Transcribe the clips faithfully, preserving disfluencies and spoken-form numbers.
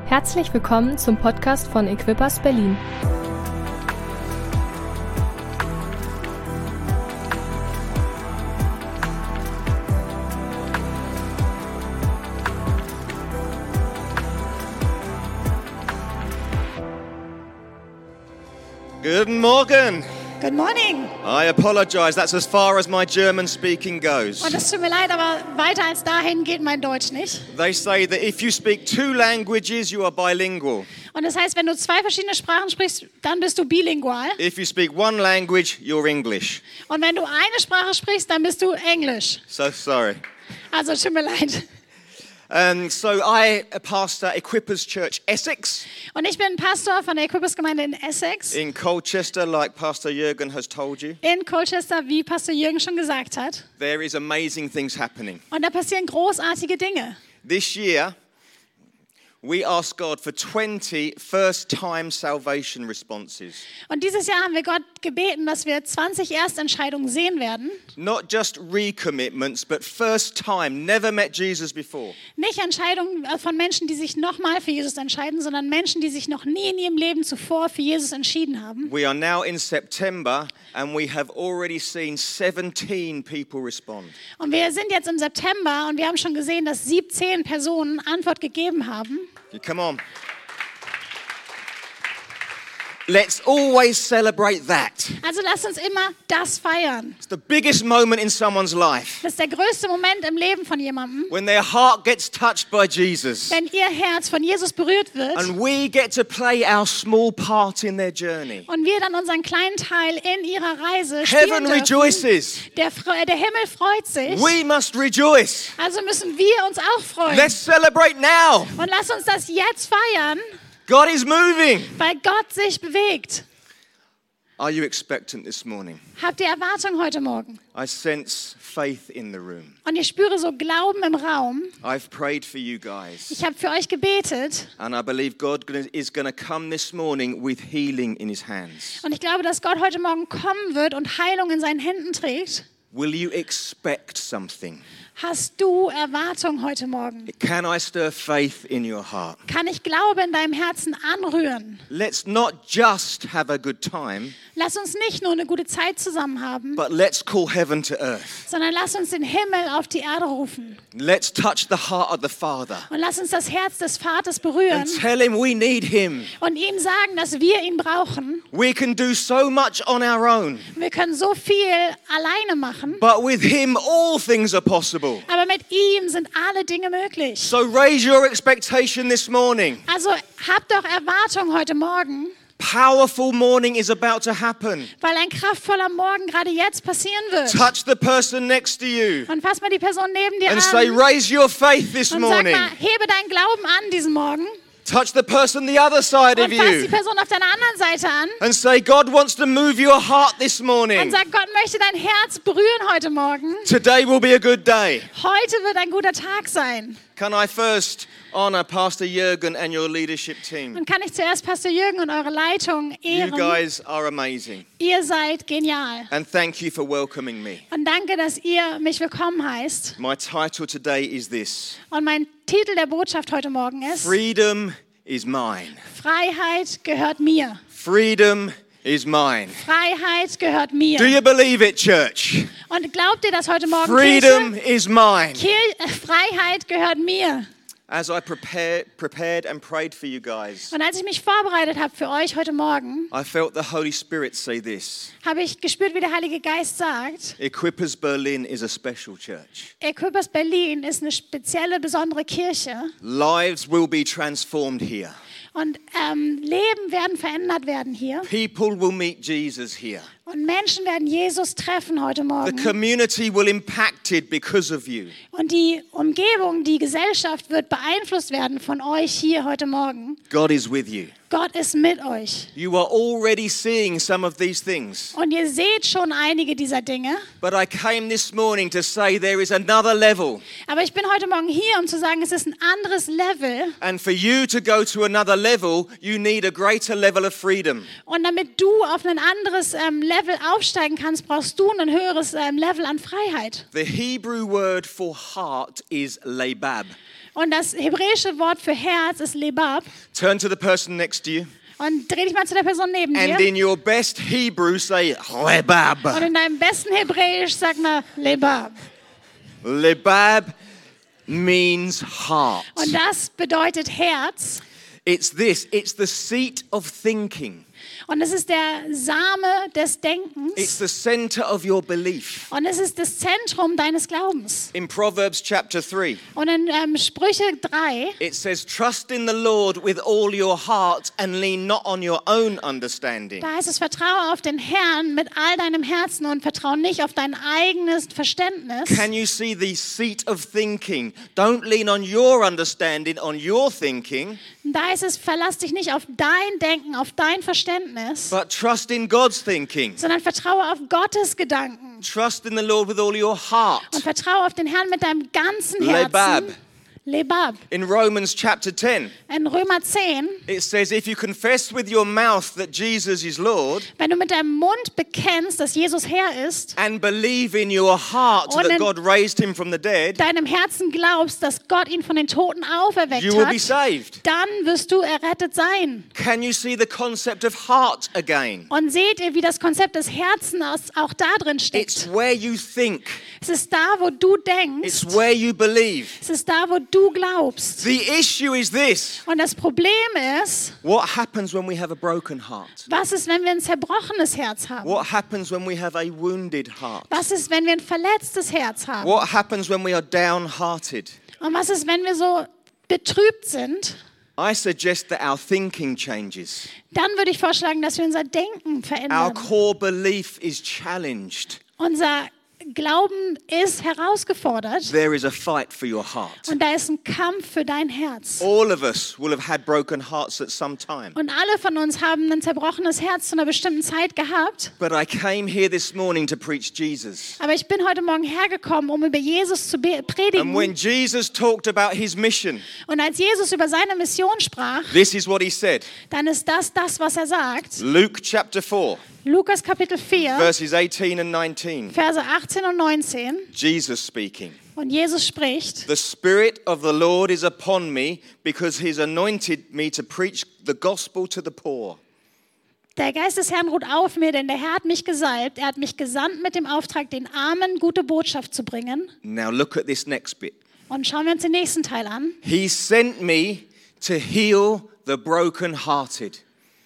Herzlich willkommen zum Podcast von Equippers Berlin. Guten Morgen. Good morning. I apologize. That's as far as my German speaking goes. Und es tut mir leid, aber weiter als dahin geht mein Deutsch nicht. They say that if you speak two languages, you are bilingual. Und das heißt, wenn du zwei verschiedene Sprachen sprichst, dann bist du bilingual. If you speak one language, you're English. Und wenn du eine Sprache sprichst, dann bist du Englisch. So sorry. Also tut mir leid. Um, so I pastor Equippers Church Essex Und ich bin Pastor von der Equippers-Gemeinde in Essex, in Colchester, like Pastor Jürgen has told you. in Colchester, wie Pastor Jürgen schon gesagt hat. There is amazing things happening. Und da passieren großartige Dinge. This year, we asked God for twenty first-time salvation responses. Und dieses Jahr haben wir Gott gebeten, dass wir zwanzig Erstentscheidungen sehen werden. Not just recommitments, but first time, never met Jesus before. Nicht Entscheidungen von Menschen, die sich nochmal für Jesus entscheiden, sondern Menschen, die sich noch nie in ihrem Leben zuvor für Jesus entschieden haben. We are now in September and we have already seen seventeen people respond. Und wir sind jetzt im September und wir haben schon gesehen, dass siebzehn Personen Antwort gegeben haben. Come on. Let's always celebrate that. Also lasst uns immer das feiern. It's the biggest moment in someone's life. Das ist der größte Moment im Leben von jemandem, When their heart gets touched by Jesus. wenn ihr Herz von Jesus berührt wird And we get to play our small part in their journey. und wir dann unseren kleinen Teil in ihrer Reise Heaven spielen dürfen. rejoices. Der, Fre- der Himmel freut sich. We must rejoice. Also müssen wir uns auch freuen. Let's celebrate now. Und lasst uns das jetzt feiern, God is moving. weil Gott sich bewegt. Are you expectant this morning? Habt ihr Erwartung heute Morgen? I sense faith in the room. Und ich spüre so Glauben im Raum. I've prayed for you guys. Ich habe für euch gebetet. And I believe God is going to come this morning with healing in his hands. Und ich glaube, dass Gott heute Morgen kommen wird und Heilung in seinen Händen trägt. Will you expect something? Hast du Erwartung heute Morgen? Can I stir faith in your heart? Kann ich Glaube in deinem Herzen anrühren? Let's not just have a good time, Lass uns nicht nur eine gute Zeit zusammen haben, but let's call heaven to earth. sondern lass uns den Himmel auf die Erde rufen. Let's touch the heart of the Father Und lass uns das Herz des Vaters berühren and tell him we need him. und ihm sagen, dass wir ihn brauchen. We can do so much on our own, Wir können so viel alleine machen, but with him all things are possible. aber mit ihm sind alle Dinge möglich. So raise your expectation this morning. Also habt doch Erwartung heute Morgen, Powerful morning is about to happen. weil ein kraftvoller Morgen gerade jetzt passieren wird. Touch the person next to you Und fass mal die Person neben dir and say, an raise your faith this und sag morning. mal, hebe deinen Glauben an diesen Morgen Touch the person the other side of und fass die you Person auf deiner anderen Seite an and say, God wants to move your heart this und morning. sag, Gott möchte dein Herz berühren heute Morgen. Today will be a good day. Heute wird ein guter Tag sein. Can I first honor Pastor Jürgen and your leadership team? Und kann ich zuerst Pastor Jürgen und eure Leitung You ehren. guys are amazing. Ihr seid genial. And thank you for welcoming me. Und danke, dass ihr mich willkommen heißt. My title today is this: Und mein Titel der Botschaft heute Morgen ist: Freedom is mine. Freiheit gehört mir. Freedom is mine. Freiheit gehört mir. Do you believe it, church? Und glaubt ihr das heute Morgen? Freedom Kirche? is mine. Kir Freiheit gehört mir. As I prepared, prepared and prayed for you guys, Und als ich mich vorbereitet habe für euch heute Morgen, I felt the Holy Spirit say this: habe ich gespürt, wie der Heilige Geist sagt, Equippers Berlin is a special church. Equippers Berlin ist eine spezielle, besondere Kirche. Lives will be transformed here. Und ähm, Leben werden verändert werden hier. People will meet Jesus here. Und Menschen werden Jesus treffen heute The Morgen. community will impacted because of you. Und die Umgebung, die Gesellschaft wird beeinflusst werden von euch hier heute Morgen. God is with you. Gott ist mit euch. You are already seeing some of these things. Und ihr seht schon einige dieser Dinge. But I came this morning to say there is another level. Aber ich bin heute Morgen hier, um zu sagen, es ist ein anderes Level. And for you to go to another level, you need a greater level of freedom. Und damit du auf ein anderes ähm, Level aufsteigen kannst, brauchst du ein höheres ähm, Level an Freiheit. The Hebrew word for heart is lebab. Und das hebräische Wort für Herz ist Lebab. Turn to the person next to you. Und dreh dich mal zu der Person neben And dir. in your best Hebrew, say lebab. Und in deinem besten Hebräisch sag mal Lebab. Lebab means heart. Und das bedeutet Herz. It's this, it's the seat of thinking. Und es ist der Same des It's Denkens. the center of your belief. Und es ist das Zentrum deines Glaubens. In Proverbs chapter three, Und in ähm, Sprüche drei, it says, trust in the Lord with all your heart and lean not on your own understanding. da heißt es, vertraue auf den Herrn mit all deinem Herzen und vertraue nicht auf dein eigenes Verständnis. Can you see the seat of thinking? Don't lean on your understanding, on your thinking, Da heißt es, verlass dich nicht auf dein Denken, auf dein Verständnis, but trust in God's thinking. sondern vertraue auf Gottes Gedanken. Trust in the Lord with all your heart. Und vertraue auf den Herrn mit deinem ganzen Lebab. Herzen. Lebab. In Romans chapter ten, In Römer zehn, it says, if you confess with your mouth that Jesus is Lord wenn du mit deinem Mund bekennst, dass Jesus Herr ist, and believe in your heart Und that in- God raised him from the dead, deinem Herzen glaubst, dass Gott ihn von den Toten auferweckt you will be hat, saved. dann wirst du errettet sein. Can you see the concept of heart again? Und seht ihr, wie das Konzept des Herzens auch da drin It's steckt. where you think. Es ist da, wo du denkst. It's where you believe. Es ist da, wo du glaubst. The issue is this. Und das Problem ist, What happens when we have a broken heart? was ist, wenn wir ein zerbrochenes Herz haben? What happens when we have a wounded heart? Was ist, wenn wir ein verletztes Herz haben? What happens when we are downhearted? Und was ist, wenn wir so betrübt sind? I suggest that our thinking changes. Dann würde ich vorschlagen, dass wir unser Denken Our verändern. core belief is challenged. Unser Glauben ist herausgefordert. There is a fight for your heart. Und da ist ein Kampf für dein Herz. All of us will have had broken hearts at some time. Und alle von uns haben ein zerbrochenes Herz zu einer bestimmten Zeit gehabt. But I came here this morning to preach Jesus. Aber ich bin heute Morgen hergekommen, um über Jesus zu be- And when predigen. Jesus talked about his mission, Und als Jesus über seine Mission sprach, this is what he said. dann ist das das, was er sagt. Luke chapter four, Lukas Kapitel vier, verses eighteen and nineteen. Verse achtzehn und neunzehn. Jesus speaking. Und Jesus spricht, The Spirit of the Lord is upon me because he's anointed me to preach the gospel to the poor. der Geist des Herrn ruht auf mir, denn der Herr hat mich gesalbt. Er hat mich gesandt mit dem Auftrag, den Armen gute Botschaft zu bringen. Now look at this next bit. Und schauen wir uns den nächsten Teil an. He sent me to heal the brokenhearted,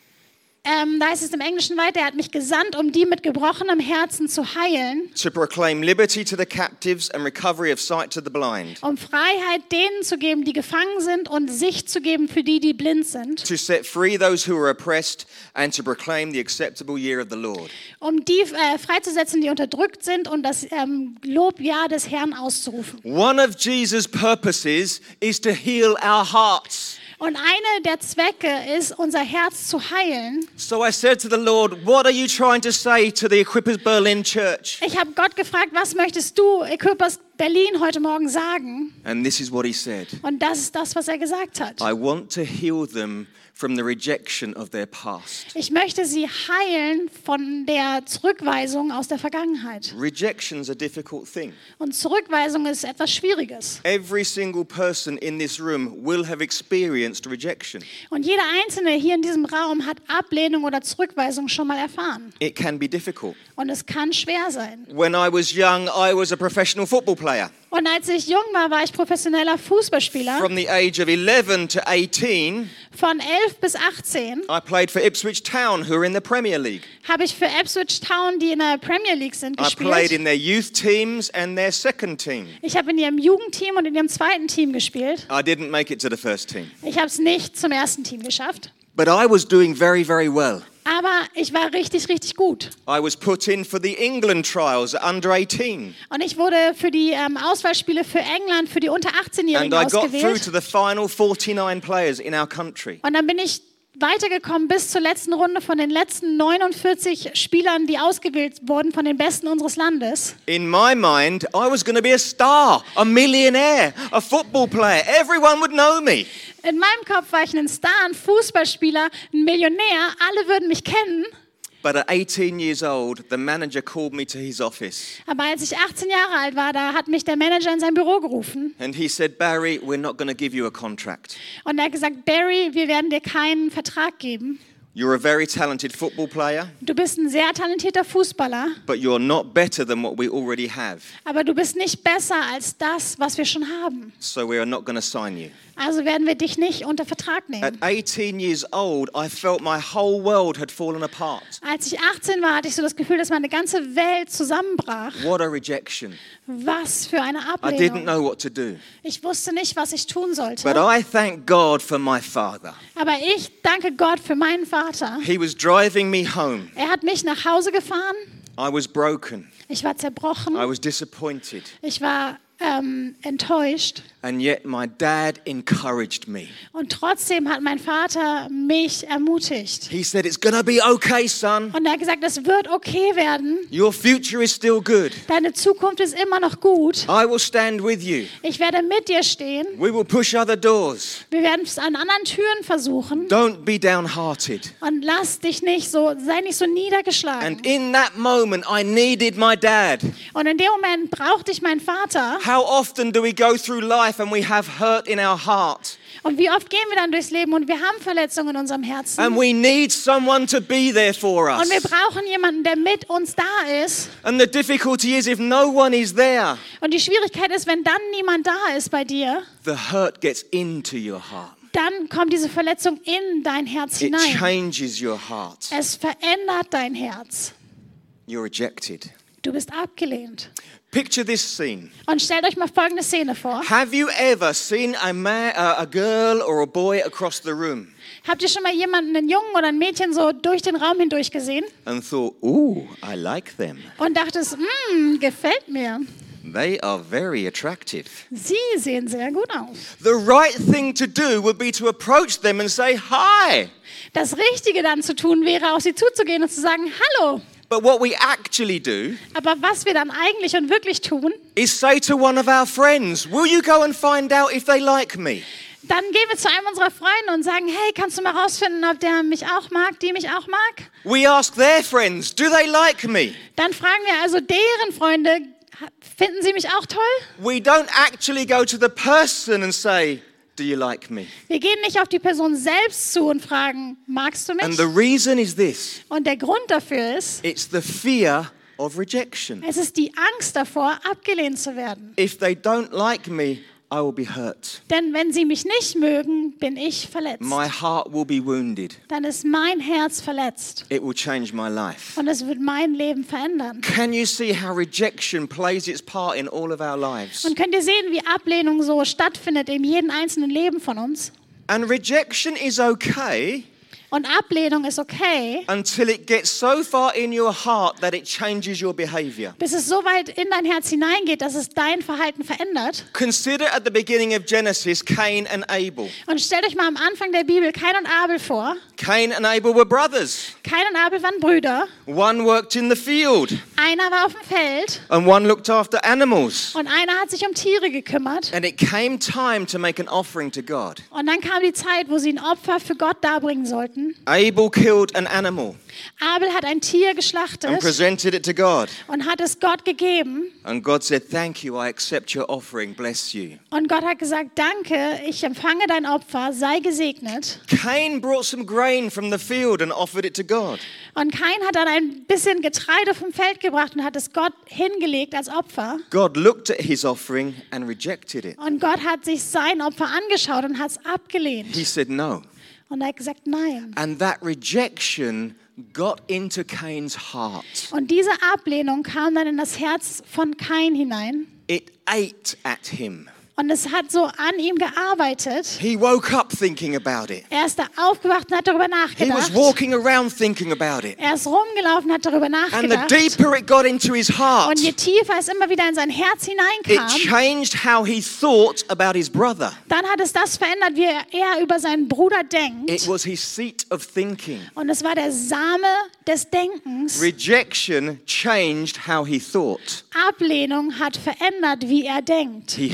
Ähm, da heißt es im Englischen weiter, er hat mich gesandt, um die mit gebrochenem Herzen zu heilen, to proclaim liberty to the captives and recovery of sight to the blind, um Freiheit denen zu geben, die gefangen sind und Sicht zu geben für die, die blind sind, to set free those who are oppressed and to proclaim the acceptable year of the Lord. um die äh, freizusetzen, die unterdrückt sind und das ähm, Lobjahr des Herrn auszurufen. One of Jesus' purposes is to heal our hearts. Und eine der Zwecke ist, unser Herz zu heilen. So I said to the Lord, what are you trying to say to the Equippers Berlin church? Ich habe Gott gefragt, was möchtest du, Equippers Berlin, heute Morgen sagen? And this is what he said. Und das ist das, was er gesagt hat. I want to heal them from the rejection of their past. Ich möchte sie heilen von der Zurückweisung aus der Vergangenheit. Rejection's a difficult thing. Und Zurückweisung ist etwas Schwieriges. Every single person in this room will have experienced rejection. Und jeder Einzelne hier in diesem Raum hat Ablehnung oder Zurückweisung schon mal erfahren. It can be difficult. Und es kann schwer sein. When I was young, I was a professional football player. Und als ich jung war, war ich professioneller Fußballspieler. From the age of eleven to eighteen, Von elf bis achtzehn I played for Ipswich Town, who are in the Premier League. habe ich für Ipswich Town, die in der Premier League sind, I played gespielt. in their youth teams and their second team. Ich habe in ihrem Jugendteam und in ihrem zweiten Team gespielt. I didn't make it to the first team. Ich habe es nicht zum ersten Team geschafft. But I was doing very, very well. Aber ich war richtig, richtig gut. I was put in for the England trials at under eighteen. Und ich wurde für die ähm, Auswahlspiele für England, für die unter And achtzehnjährigen I got through ausgewählt. to the final forty-nine players in our country. Und dann bin ich weitergekommen bis zur letzten Runde von den letzten neunundvierzig Spielern, die ausgewählt wurden von den Besten unseres Landes. In my mind, I was going to be a star, a millionaire, a football player. Everyone would know me. In meinem Kopf war ich ein Star, ein Fußballspieler, ein Millionär. Alle würden mich kennen. But at eighteen years old, the manager called me to his office. Aber als ich achtzehn Jahre alt war, da hat mich der Manager in sein Büro gerufen. And he said, Barry, we're not going to give you a contract. Und er hat gesagt, Barry, wir werden dir keinen Vertrag geben. You're a very talented football player, Du bist ein sehr talentierter Fußballer, but you're not better than what we already have. aber du bist nicht besser als das, was wir schon haben. So we are not going to sign you. Also werden wir dich nicht unter Vertrag At nehmen. eighteen years old, I felt my whole world had fallen apart. Als ich achtzehn war, hatte ich so das Gefühl, dass meine ganze Welt zusammenbrach. What a rejection. Was für eine I didn't Ablehnung. know what to do. Ich wusste nicht, was ich tun sollte. But I thank God for my father. Aber ich danke Gott für meinen Vater. He was driving me home. Er hat mich nach Hause gefahren. I was broken. Ich war zerbrochen. I was disappointed. Ich war ähm, enttäuscht. And yet my dad encouraged me. Und trotzdem hat mein Vater mich ermutigt. He said, it's going to be okay, son. Und er hat gesagt, es wird okay werden. Your future is still good. Deine Zukunft ist immer noch gut. I will stand with you. Ich werde mit dir stehen. We will push other doors. Wir werden es an anderen Türen versuchen. Don't be downhearted. Und lass dich nicht so, sei nicht so niedergeschlagen. And in that moment, I needed my dad. Und in dem Moment brauchte ich meinen Vater. How often do we go through life and we have hurt in our heart? Und wie oft gehen wir dann durchs Leben und wir haben Verletzungen in unserem Herzen. And we need someone to be there for Und wir us. brauchen jemanden, der mit uns da ist. And the difficulty is if no one is there, Und die Schwierigkeit ist, wenn dann niemand da ist bei dir, the hurt gets into your heart. dann kommt diese Verletzung in dein Herz It hinein. changes your heart. Es verändert dein Herz. You're rejected. Du bist abgelehnt. Picture this scene. Und stellt euch mal folgende Szene vor. Have you ever seen a man, uh, a girl or a boy across the room Habt ihr schon mal jemanden, einen Jungen oder ein Mädchen so durch den Raum hindurch gesehen and thought, ooh, I like them. und dachtest, hm, gefällt mir. They are very attractive. Sie sehen sehr gut aus. The right thing to do would be to approach them and say, hi. Das Richtige dann zu tun wäre, auf sie zuzugehen und zu sagen, hallo. But what we actually do Aber was wir dann eigentlich und wirklich tun, is say to one of our friends, will you go and find out if they like me? dann gehen wir zu einem unserer Freunde und sagen, hey, kannst du mal rausfinden, ob der mich auch mag, die mich auch mag? We ask their friends, do they like me? Dann fragen wir also deren Freunde, finden sie mich auch toll? We don't actually go to the person and say, do you like me? Wir gehen nicht auf die Person selbst zu und fragen, magst du And mich? the reason is this. Und der Grund dafür ist, It's the fear of rejection. es ist die Angst davor, abgelehnt zu werden. If they don't like me, I will be hurt. Denn wenn sie mich nicht mögen, bin ich verletzt. My heart will be wounded. Dann ist mein Herz verletzt. It will change my life. Und es wird mein Leben verändern. Can you see how rejection plays its part in all of our lives? Und könnt ihr sehen, wie Ablehnung so stattfindet in jedem einzelnen Leben von uns? And rejection is okay Und Ablehnung ist okay, until it gets so far in your heart that it changes your behavior. bis es so weit in dein Herz hineingeht, dass es dein Verhalten verändert. Consider at the beginning of Genesis Cain and Abel. Und stellt euch mal am Anfang der Bibel Kain und Abel vor. Cain and Abel were brothers. Kain und Abel waren Brüder. One worked in the field Einer war auf dem Feld and one looked after animals. und einer hat sich um Tiere gekümmert. And it came time to make an offering to God. Und dann kam die Zeit, wo sie ein Opfer für Gott darbringen sollten. Abel killed an animal Abel hat ein Tier and geschlachtet presented it to God. und hat es Gott gegeben. And God said, thank you, I accept your offering, bless you. Und Gott hat gesagt, danke, ich empfange dein Opfer, sei gesegnet. Cain brought some grain from the field and offered it to God. Und Kain hat dann ein bisschen Getreide vom Feld gebracht und hat es Gott hingelegt als Opfer. God looked at his offering and rejected it. Und Gott hat sich sein Opfer angeschaut und hat es abgelehnt. He said no. Und er hat gesagt, nein. And that rejection got into Cain's heart. Und diese Ablehnung kam dann in das Herz von Kain hinein. It ate at him. Und es hat so an ihm gearbeitet. He woke up thinking about it. Er ist da aufgewacht und hat darüber He nachgedacht. was walking around thinking about it. Er ist rumgelaufen und hat darüber And the nachgedacht. deeper it got into his heart, Und je tiefer es immer wieder in sein Herz it hineinkam, changed how he thought about his brother. dann hat es das verändert, wie er über seinen Bruder denkt. It was his seat of thinking. Und es war der Same des Denkens. Rejection changed how he thought. Ablehnung hat verändert, wie er denkt. He hated his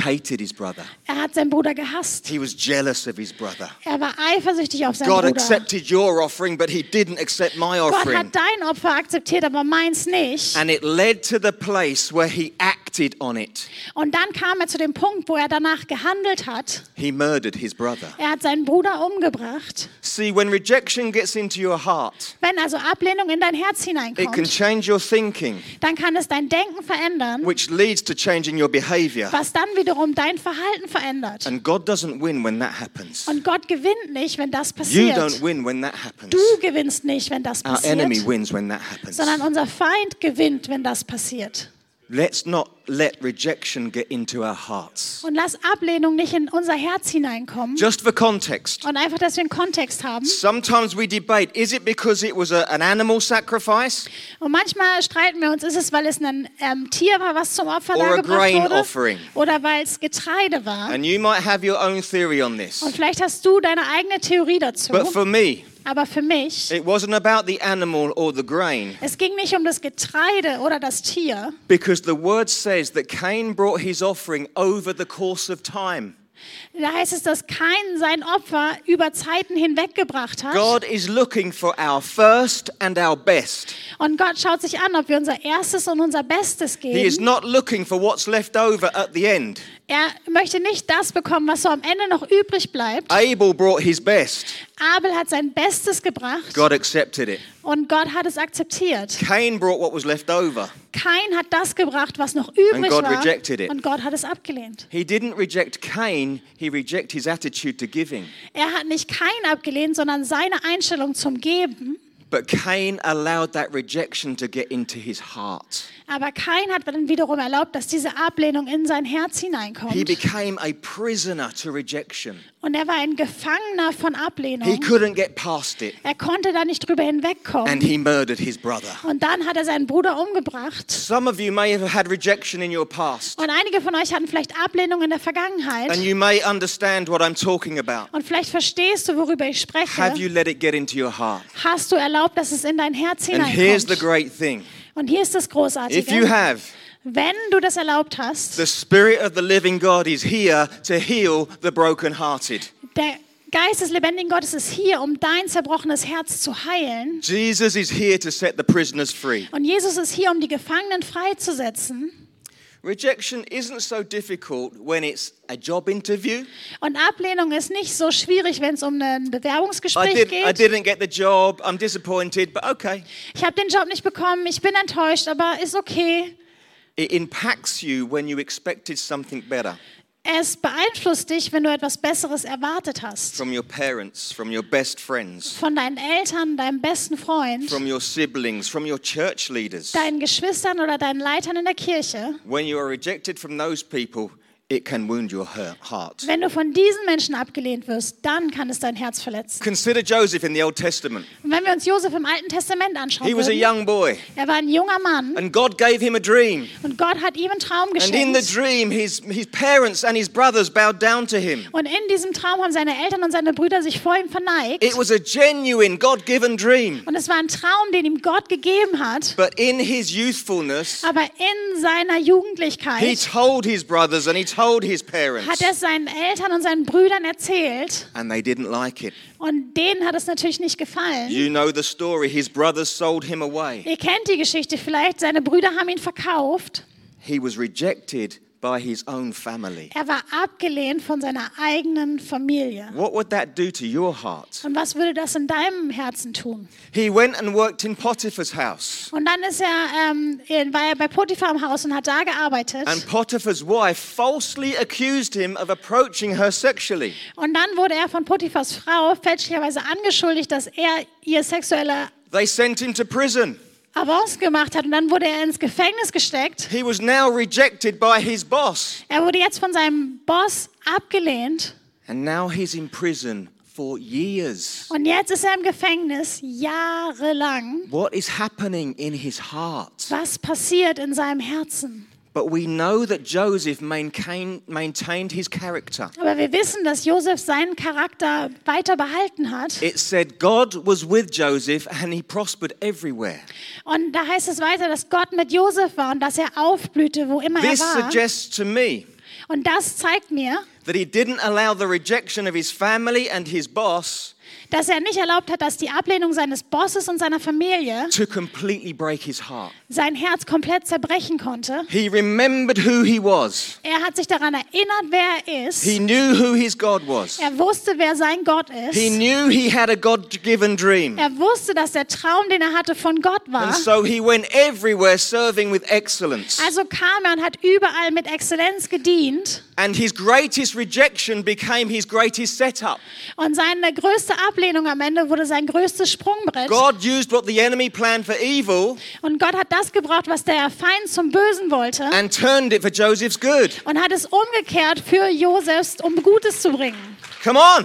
his brother. Er hat seinen Bruder gehasst. He was jealous of his brother. Er war eifersüchtig auf seinen God Bruder. accepted your offering, but he didn't accept my Gott offering. hat dein Opfer akzeptiert, aber meins nicht. And it led to the place where he acted on it. Und dann kam er zu dem Punkt, wo er danach gehandelt hat. He murdered his brother. Er hat seinen Bruder umgebracht. See, when rejection gets into your heart, Wenn also Ablehnung in dein Herz it can hineinkommt, change your thinking, dann kann es dein Denken verändern, which leads to changing your behavior. was dann wiederum dein Verhalten verändert. And God doesn't win when that happens. Und Gott gewinnt nicht, wenn das You don't passiert. win when that happens. Du gewinnst nicht, wenn das Our enemy passiert, wins when that happens. sondern unser Feind gewinnt, wenn das passiert. Let's not let rejection get into our hearts. Und lass Ablehnung nicht in unser Herz hineinkommen. Just for context, Und einfach, dass wir einen Kontext haben. sometimes we debate, is it because it was a, an animal sacrifice Und manchmal streiten wir uns, ist es, weil es ein ähm, Tier war, was zum Opfer or a dargebracht grain wurde? offering? Oder weil es Getreide war? And you might have your own theory on this. Und vielleicht hast du deine eigene Theorie dazu. But for me, Aber für mich, it wasn't about the animal or the grain, es ging nicht um das Getreide oder das Tier. because the word says that Cain brought his offering over the course of time. Da heißt es, dass Kain sein Opfer über Zeiten hinweggebracht hat. God is looking for our first and our best. Und Gott schaut sich an, ob wir unser Erstes und unser Bestes He is geben. not looking for what's left over at the end. Er möchte nicht das bekommen, was so am Ende noch übrig bleibt. Abel brought his best. Abel hat sein Bestes gebracht God accepted it. und Gott hat es akzeptiert. Cain brought what was left over. Kain hat das gebracht, was noch übrig God war, rejected it. und Gott hat es abgelehnt. He didn't reject Cain, he rejected his attitude to giving. Er hat nicht Kain abgelehnt, sondern seine Einstellung zum Geben. But Cain allowed that rejection to get into his heart. Aber Kain hat dann wiederum erlaubt, dass diese Ablehnung in sein Herz He hineinkommt. became a prisoner to rejection. Und er war ein Gefangener von He Ablehnung. couldn't get past it. Er konnte da nicht drüber And hinwegkommen. he murdered his brother. Und dann hat er seinen Bruder umgebracht. Some of you may have had rejection in your past. Und einige von euch hatten vielleicht Ablehnung in der Vergangenheit. And you may understand what I'm talking about. Und vielleicht verstehst du, worüber ich spreche. Have you let it get into your heart? Hast du erlaubt, dass es in dein Herz And here's the hineinkommt? great thing. Und hier ist das If you Großartige. have, Wenn du das erlaubt hast, the Spirit of the living God is here to heal the brokenhearted. der Geist des lebendigen Gottes ist hier, um dein zerbrochenes Herz zu heilen. Jesus is here to set the prisoners free. Und Jesus ist hier, um die Gefangenen freizusetzen. Rejection isn't so difficult when it's a job interview. Und Ablehnung ist nicht so schwierig, wenn es um ein I, Bewerbungsgespräch did, I geht. didn't get the job, I'm disappointed, but okay. Ich habe den Job nicht bekommen, ich bin enttäuscht, aber ist okay. It impacts you when you expected something better Es beeinflusst dich, wenn du etwas Besseres erwartet hast. from your parents, from your best friends, Von deinen Eltern, deinem besten Freund, from your siblings, from your church leaders. deinen Geschwistern oder deinen Leitern in der Kirche. When you are rejected from those people, it can wound your he- heart. Wenn du von diesen Menschen abgelehnt wirst, dann kann es dein Herz verletzen. Consider Joseph in the Old Testament. Und wenn wir uns Josef im Alten Testament anschauen He was a würden, young boy, er war ein junger Mann and God gave him a dream. und Gott hat ihm einen Traum And in the geschenkt. dream, his, his parents and his brothers bowed down to him. Und in diesem Traum haben seine Eltern und seine Brüder sich vor ihm verneigt. It was a genuine, God-given dream. Und es war ein Traum, den ihm Gott gegeben hat. But in his youthfulness, Aber in seiner he Jugendlichkeit told his brothers and he told his parents, hat er es seinen Eltern und seinen Brüdern erzählt. and they didn't like it. Und denen hat es natürlich nicht gefallen. You know the story. His brothers sold him away. Ihr kennt die Geschichte vielleicht. Seine Brüder haben ihn verkauft. He was rejected by his own family. Er war abgelehnt von seiner eigenen Familie. What would that do to your heart? Und was würde das in deinem Herzen tun? He went and worked in Potiphar's house. Und dann ist er, ähm, war er bei Potiphar im Haus und hat da gearbeitet. And Potiphar's wife falsely accused him of approaching her sexually. Und dann wurde er von Potiphars Frau fälschlicherweise angeschuldigt, dass er ihr sexuelle They sent him to prison. Avance gemacht hat. Und dann wurde er ins Gefängnis gesteckt. He was now rejected by his boss. Er wurde jetzt von seinem Boss abgelehnt. And now he's in prison for years. Und jetzt ist er im Gefängnis jahrelang. What is happening in his heart? Was passiert in seinem Herzen? But we know that Joseph maintain, maintained his character. Aber wir wissen, dass Josef seinen Charakter weiter behalten hat. It said God was with Joseph and he prospered everywhere. Und da heißt es weiter, dass Gott mit Josef war und dass er aufblühte, wo immer er This war. suggests to me Und das zeigt mir, that he didn't allow the rejection of his family and his boss dass er nicht erlaubt hat, dass die Ablehnung seines Bosses und seiner Familie to completely break his heart. sein Herz komplett zerbrechen konnte. He remembered who he was. Er hat sich daran erinnert, wer er ist. He knew who his God was. Er wusste, wer sein Gott ist. He knew he had a God-given dream. Er wusste, dass der Traum, den er hatte, von Gott war. And so he went everywhere serving with excellence. Also kam er und hat überall mit Exzellenz gedient. And his greatest rejection became his greatest setup. Und seine größte Ablehnung am Ende wurde sein größtes Sprungbrett. God used what the enemy planned for evil Und Gott hat das gebraucht, was der Feind zum Bösen wollte. and turned it for Joseph's good. Und hat es umgekehrt für Josef, um Gutes zu bringen. Come on.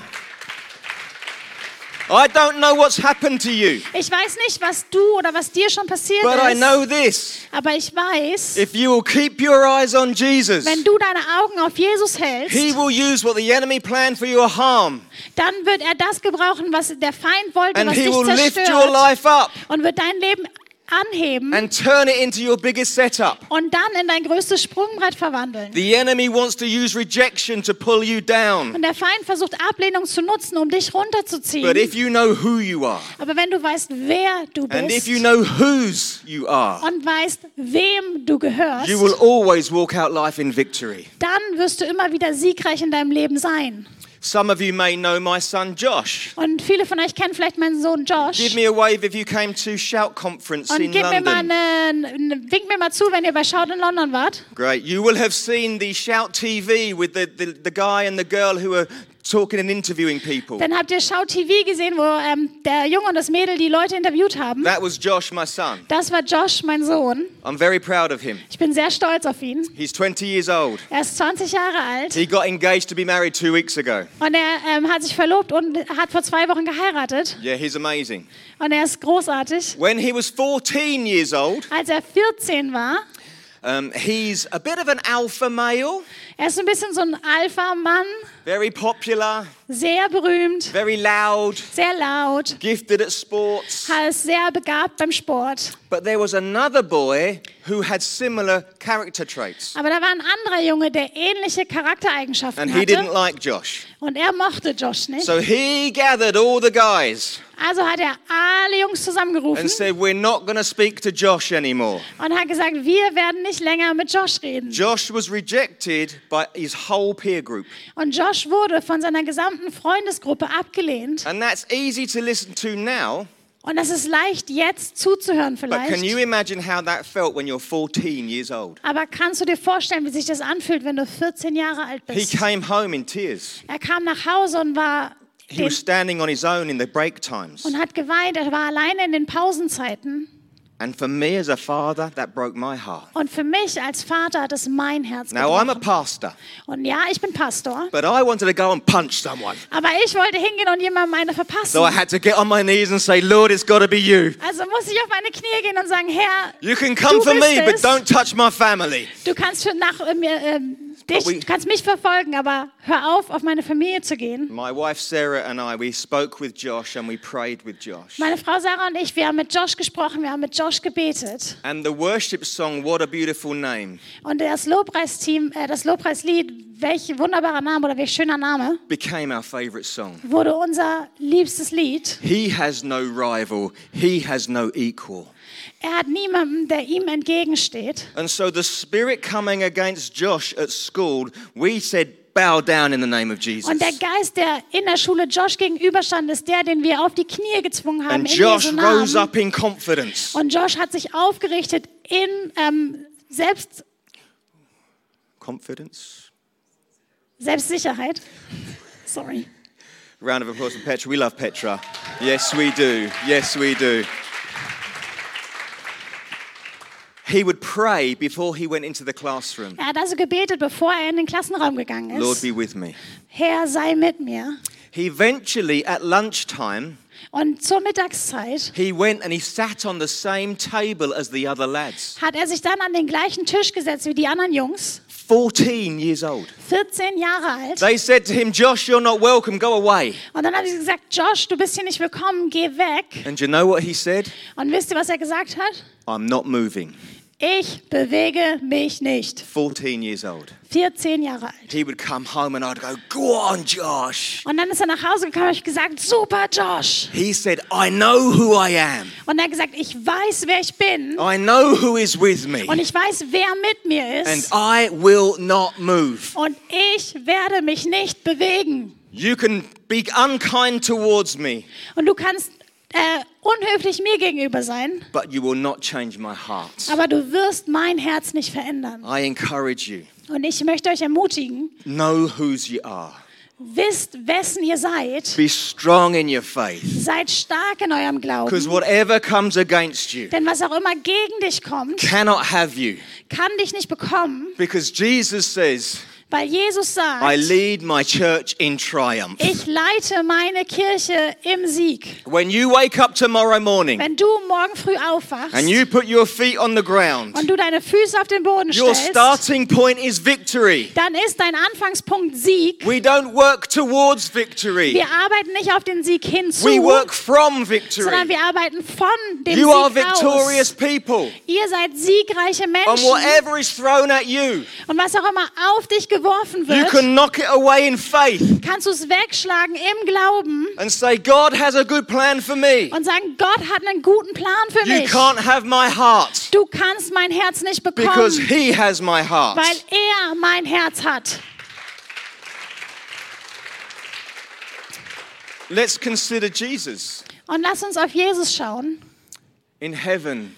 I don't know what's happened to you, Ich weiß nicht, was du oder was dir schon passiert but I ist. know this. Aber ich weiß, If you will keep your eyes on Jesus, wenn du deine Augen auf Jesus hältst, he will use what the enemy planned for your harm, dann wird er das gebrauchen, was der Feind wollte, and was he dich will lift your zerstört, life up und wird dein Leben anheben and turn it into your biggest setup. und dann in dein größtes Sprungbrett verwandeln. The enemy wants to use rejection to pull you down. Und der Feind versucht Ablehnung zu nutzen, um dich runterzuziehen. But if you know who you are, Aber wenn du weißt, wer du and if bist you know whose you are, und weißt, wem du gehörst, you will always walk out life in victory. dann wirst du immer wieder siegreich in deinem Leben sein. Some of you may know my son Josh. Und viele von euch kennen vielleicht meinen Sohn Josh. Give me a wave if you came to Shout Conference Und in gib mir mal London. eine, eine, wink mir mal zu, wenn ihr bei Shout in London wart. Great. You will have seen the Shout T V with the, the, the guy and the girl who are talking and interviewing people. Dann habt ihr Shout T V gesehen, wo ähm, der Junge und das Mädel die Leute interviewt haben. That was Josh, my son. Das war Josh, mein Sohn. I'm very proud of him. Ich bin sehr stolz auf ihn. He's twenty years old. Er ist zwanzig Jahre alt He got engaged to be married two weeks ago. und er ähm, hat sich verlobt und hat vor zwei Wochen geheiratet. Yeah, he's amazing. Und er ist großartig. When he was fourteen years old, Als er vierzehn war, um, he's a bit of an alpha male, er ist so ein bisschen so ein Alpha-Mann, very popular, sehr berühmt, very loud, sehr laut, gifted at sports. ist sehr begabt beim Sport. But there was another boy who had similar character traits. Aber da war ein anderer Junge, der ähnliche Charaktereigenschaften And he didn't hatte. like Josh. Und er mochte Josh nicht. So he gathered all the guys Also hat er alle Jungs zusammengerufen and said, we're not going to speak to Josh anymore. und hat gesagt, wir werden nicht länger mit Josh reden. Josh was rejected by his whole peer group. Und Josh wurde von seiner gesamten Freundesgruppe abgelehnt. And that's easy to listen to now, Und das ist leicht jetzt zuzuhören but can you vielleicht. imagine how that felt when you're fourteen years old? Aber kannst du dir vorstellen, wie sich das anfühlt, wenn du vierzehn Jahre alt He bist? came home in tears. Er kam nach Hause und war He den, was standing on his own in the break times. und hat geweint. Er war alleine in den Pausenzeiten. And for me as a father, that broke my heart. Und für mich als Vater hat es mein Herz Now, I'm a gebrochen. pastor, Und ja, ich bin Pastor. but I wanted to go and punch someone. Aber ich wollte hingehen und jemandem eine verpassen. So I had to get on my knees and say, Lord, it's got to be you. Also muss ich auf meine Knie gehen und sagen, Herr, You can come Du for bist me, but es. don't touch my family. du kannst für nach äh, mir, ähm, dich, we- du kannst mich verfolgen, aber hör auf, auf meine Familie zu gehen. My wife Sarah and I, we spoke with Josh and we prayed with Josh. Meine Frau Sarah und ich, wir haben mit Josh gesprochen, wir haben mit Josh gebetet. And the worship song, What a Beautiful Name, Und das Lobpreisteam, äh, das Lobpreislied, welch wunderbarer Name oder welch schöner Name, became our favorite song. wurde unser liebstes Lied. He has no rival, he has no equal. Er hat niemanden, der ihm entgegensteht. And so the spirit coming against Josh at school, we said, bow down in the name of Jesus. Und der Geist, der in der Schule Josh gegenüberstand, ist der, den wir auf die Knie gezwungen haben And in Josh Jesu rose Namen. up in confidence. Und Josh hat sich aufgerichtet in ähm, Selbst, Confidence? Selbstsicherheit. Sorry. Round of applause for Petra. We love Petra. Yes, we do. Yes, we do. He would pray before he went into the classroom. Er hat also gebetet, bevor er in den Klassenraum gegangen Lord, ist. be with me. Herr, sei mit mir. He eventually, at lunchtime, Und zur Mittagszeit he went and he sat on the same table as the other lads. hat er sich dann an den gleichen Tisch gesetzt wie die anderen Jungs. fourteen years old. vierzehn Jahre alt. They said to him, Josh, you're not welcome, go away. Und dann haben sie gesagt, Josh, du bist hier nicht willkommen, geh weg. And do you know what he said? Und wisst ihr, was er gesagt hat? I'm not moving. Ich bewege mich nicht. fourteen years old. vierzehn Jahre alt. He would come home and I'd go, go on, Josh. Und dann ist er nach Hause gekommen und ich gesagt, super Josh. He said, I know who I am. Und er hat gesagt, ich weiß, wer ich bin. I know who is with me. Und ich weiß, wer mit mir And ist. I will not move. Und ich werde mich nicht bewegen. You can be unkind towards me, Und du kannst äh, unhöflich mir gegenüber sein, but you will not change my heart. aber du wirst mein Herz nicht verändern. I encourage you. Und ich möchte euch ermutigen, Know whose you are. wisst, wessen ihr seid. Be strong in your faith. Seid stark in eurem Because Glauben. whatever comes against you Denn was auch immer gegen dich kommt, cannot have you. kann dich nicht bekommen, Because Jesus says, weil Jesus I sagt, lead my church in triumph. ich leite meine Kirche im Sieg. When you wake up tomorrow morning Wenn du morgen früh aufwachst and you put your feet on the ground, und du deine Füße auf den Boden your stellst, starting point is victory. dann ist dein Anfangspunkt Sieg. We don't work towards victory. Wir arbeiten nicht auf den Sieg hinzu, We work from sondern victory. wir arbeiten von dem You are Sieg victorious aus. people. Ihr seid siegreiche And Menschen. whatever is thrown at you, Und was auch immer auf dich geworfen you wird, can knock it away in faith kannst du es wegschlagen im Glauben and say, God has a good plan for me. und sagen, Gott hat einen guten Plan für You mich. can't have my heart Du kannst mein Herz nicht because bekommen, He has my heart. weil er mein Herz hat. Let's consider Jesus Und lass uns auf Jesus schauen. in heaven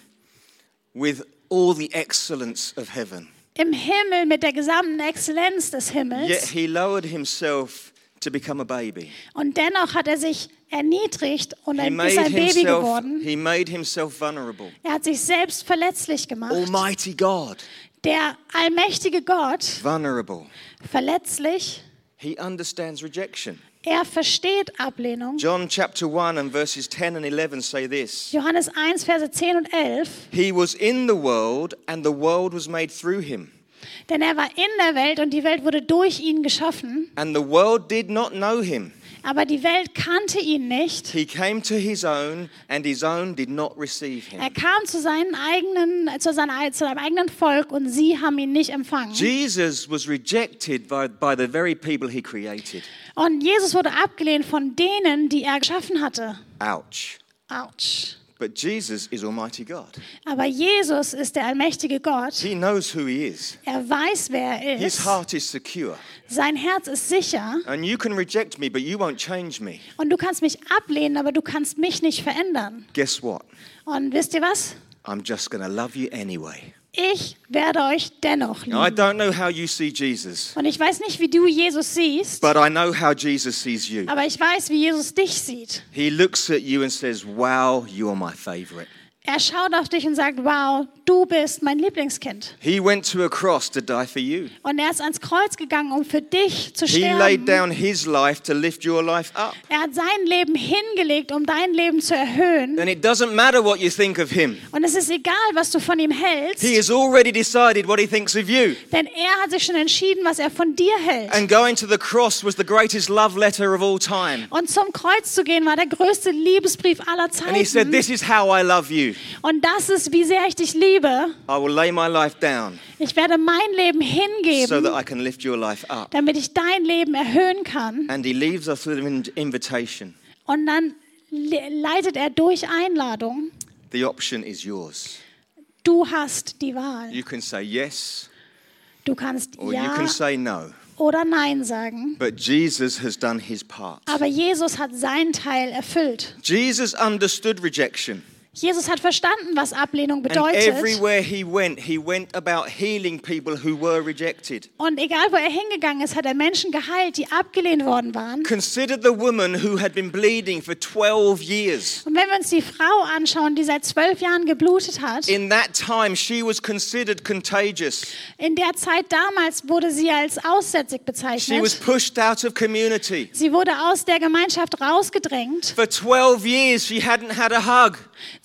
with all the excellence of heaven. Im Himmel mit der gesamten Exzellenz des Yet Himmels. He lowered Himself to become a baby. Und dennoch hat er sich erniedrigt und He ein, ist made ein Baby himself, geworden. he made himself vulnerable. Er hat sich selbst verletzlich gemacht. Almighty God, Der allmächtige Gott, vulnerable. verletzlich, He understands rejection. er versteht Ablehnung. John chapter one and verses ten and eleven say this. Johannes eins, Verse zehn und elf. He was in the world and the world was made through him. Denn er war in der Welt und die Welt wurde durch ihn geschaffen. And the world did not know him. Aber die Welt kannte ihn nicht. He came to his own and his own did not receive him. Er kam zu, seinen eigenen, zu, seiner, zu seinem eigenen Volk und sie haben ihn nicht empfangen. Jesus was rejected by, by the very people he created. Und Jesus wurde abgelehnt von denen, die er geschaffen hatte. Ouch. Autsch. But Jesus is Almighty God. Aber Jesus ist der allmächtige Gott. He knows who he is. Er weiß, wer er His ist. heart is secure. Sein Herz ist sicher. And you can reject me, but you won't change me. Und du kannst mich ablehnen, aber du kannst mich nicht verändern. Guess what? Und wisst ihr was? I'm just going to love you anyway. Ich werde euch dennoch Now, I lieben. don't know how you see Jesus, Und ich weiß nicht, wie du Jesus siehst, but I know how Jesus sees you. aber ich weiß, wie Jesus dich sieht. He looks at you and says, wow, you are my favorite. Er schaut auf dich und sagt, wow, du bist mein Lieblingskind. He went to a cross to die for you. Und er ist ans Kreuz gegangen, um für dich zu He laid sterben. down his life to lift your life up. Er hat sein Leben hingelegt, um dein Leben zu erhöhen. And it doesn't matter what you think of him. Und es ist egal, was du von ihm hältst, He has already decided what he thinks of you. denn er hat sich schon entschieden, was er von dir hält. And going to the cross was the greatest love letter of all time. Und zum Kreuz zu gehen, war der größte Liebesbrief aller And he said, Zeiten. this is how I love you. Und das ist, wie sehr ich dich liebe. I will lay my life down Ich werde mein Leben so that hingeben, I can lift your life up. damit ich dein Leben erhöhen kann. And he leaves us with an invitation. Und dann le- leitet er durch Einladung. The option is yours. Du hast die Wahl. You can say yes Du kannst or you Ja can say no. oder Nein sagen. But Jesus has done his part. Aber Jesus hat seinen Teil erfüllt. Jesus understood rejection. Jesus hat verstanden, was Ablehnung And bedeutet. everywhere he went, he went about healing people who were rejected. Und egal, wo er hingegangen ist, hat er Menschen geheilt, die abgelehnt worden waren. Consider the woman who had been bleeding for twelve years. Und wenn wir uns die Frau anschauen, die seit zwölf Jahren geblutet hat, In that time, she was considered contagious. in der Zeit damals wurde sie als aussätzig She was bezeichnet. pushed out of community. Sie wurde aus der Gemeinschaft rausgedrängt. For twelve years, she hadn't had a hug.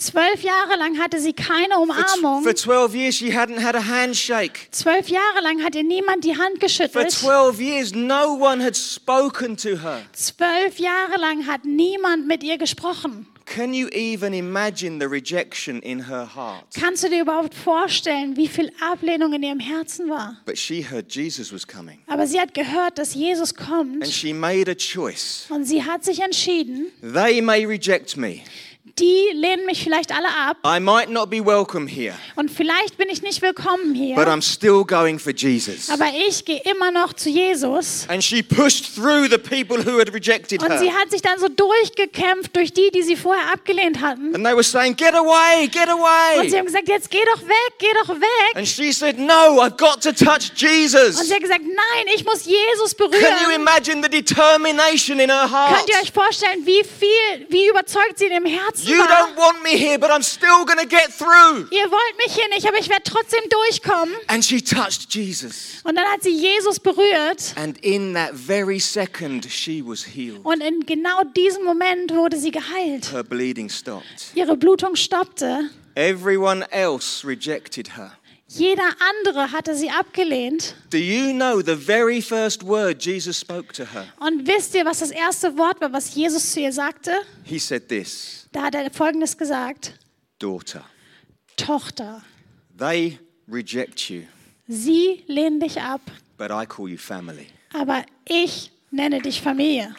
Zwölf Jahre lang hatte sie keine For, Umarmung. for twelve years, she hadn't had a handshake. Zwölf Jahre lang hat ihr niemand die Hand For geschüttelt. twelve years, no one had spoken to her. Zwölf Jahre lang hat niemand mit ihr gesprochen. Can you even imagine the rejection in her heart? Kannst du dir überhaupt vorstellen, wie viel Ablehnung in ihrem Herzen war? But she heard Jesus was coming. Aber sie hat gehört, dass Jesus And kommt she made a choice. und sie hat sich entschieden, They may reject me. die lehnen mich vielleicht alle ab I might not be welcome here, und vielleicht bin ich nicht willkommen hier, but I'm still going for Jesus. aber ich gehe immer noch zu Jesus. And she pushed through the people who had rejected Und sie her. hat sich dann so durchgekämpft durch die, die sie vorher abgelehnt hatten. And they were saying, get away, get Und away. sie haben gesagt, jetzt geh doch weg, geh doch weg. And she said, no, I've got to touch Und Jesus. sie hat gesagt, nein, ich muss Jesus Can you berühren. imagine the determination in her heart? Könnt ihr euch vorstellen, wie viel, wie überzeugt sie in ihrem Herzen You war? don't want me here, but I'm still going to get through. Ihr wollt mich hier nicht, aber ich werde trotzdem durchkommen. And she touched Jesus. Und dann hat sie Jesus berührt. And in that very second, she was healed. Und in genau diesem Moment wurde sie geheilt. Her bleeding stopped. Ihre Blutung stoppte. Everyone else rejected her. Jeder andere hatte sie abgelehnt. Do you know the very first word Jesus spoke to her? Und wisst ihr, was das erste Wort war, was Jesus zu ihr sagte? He said this, Da hat er Folgendes gesagt. daughter, Tochter, they reject you, sie lehnen dich ab, but I call you family. aber ich nenne dich Familie.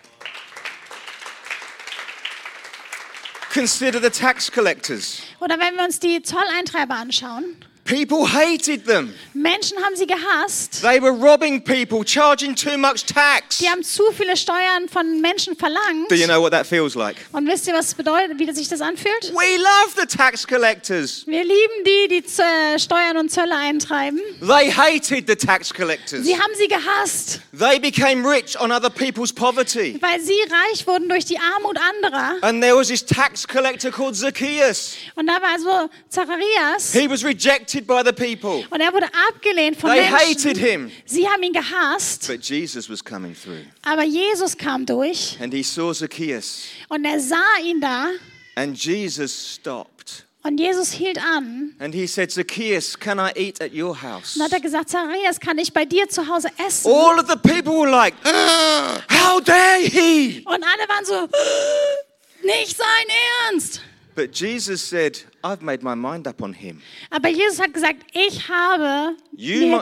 Consider the tax collectors. Oder wenn wir uns die Zolleintreiber anschauen. People hated them. Menschen haben sie gehasst. They were robbing people, charging too much tax. Die haben zu viele Steuern von Menschen verlangt. Do you know what that feels like? Und wisst ihr, was es bedeutet, wie sich das anfühlt? We love the tax collectors. Wir lieben die, die Z- Steuern und Zölle eintreiben. They hated the tax collectors. Sie haben sie gehasst, They became rich on other people's poverty. weil sie reich wurden durch die Armut anderer. And there was this tax collector called Zacchaeus. Und da war also Zacharias. He was rejected by the people. Und er wurde abgelehnt von They Menschen. hated him. Sie haben ihn gehasst. But Jesus was coming through. Aber Jesus kam durch And he saw Zacchaeus. und er sah ihn da. And Jesus stopped. Und Jesus hielt an. And he said, Zacchaeus, can I eat at your house? Und hat er gesagt, Zacharias, kann ich bei dir zu Hause essen? All of the people were like, "Ah, how dare he? Und alle waren so, nicht sein Ernst. But Jesus said, I've made my mind up on him. Aber Jesus hat gesagt, ich habe, You mir, might,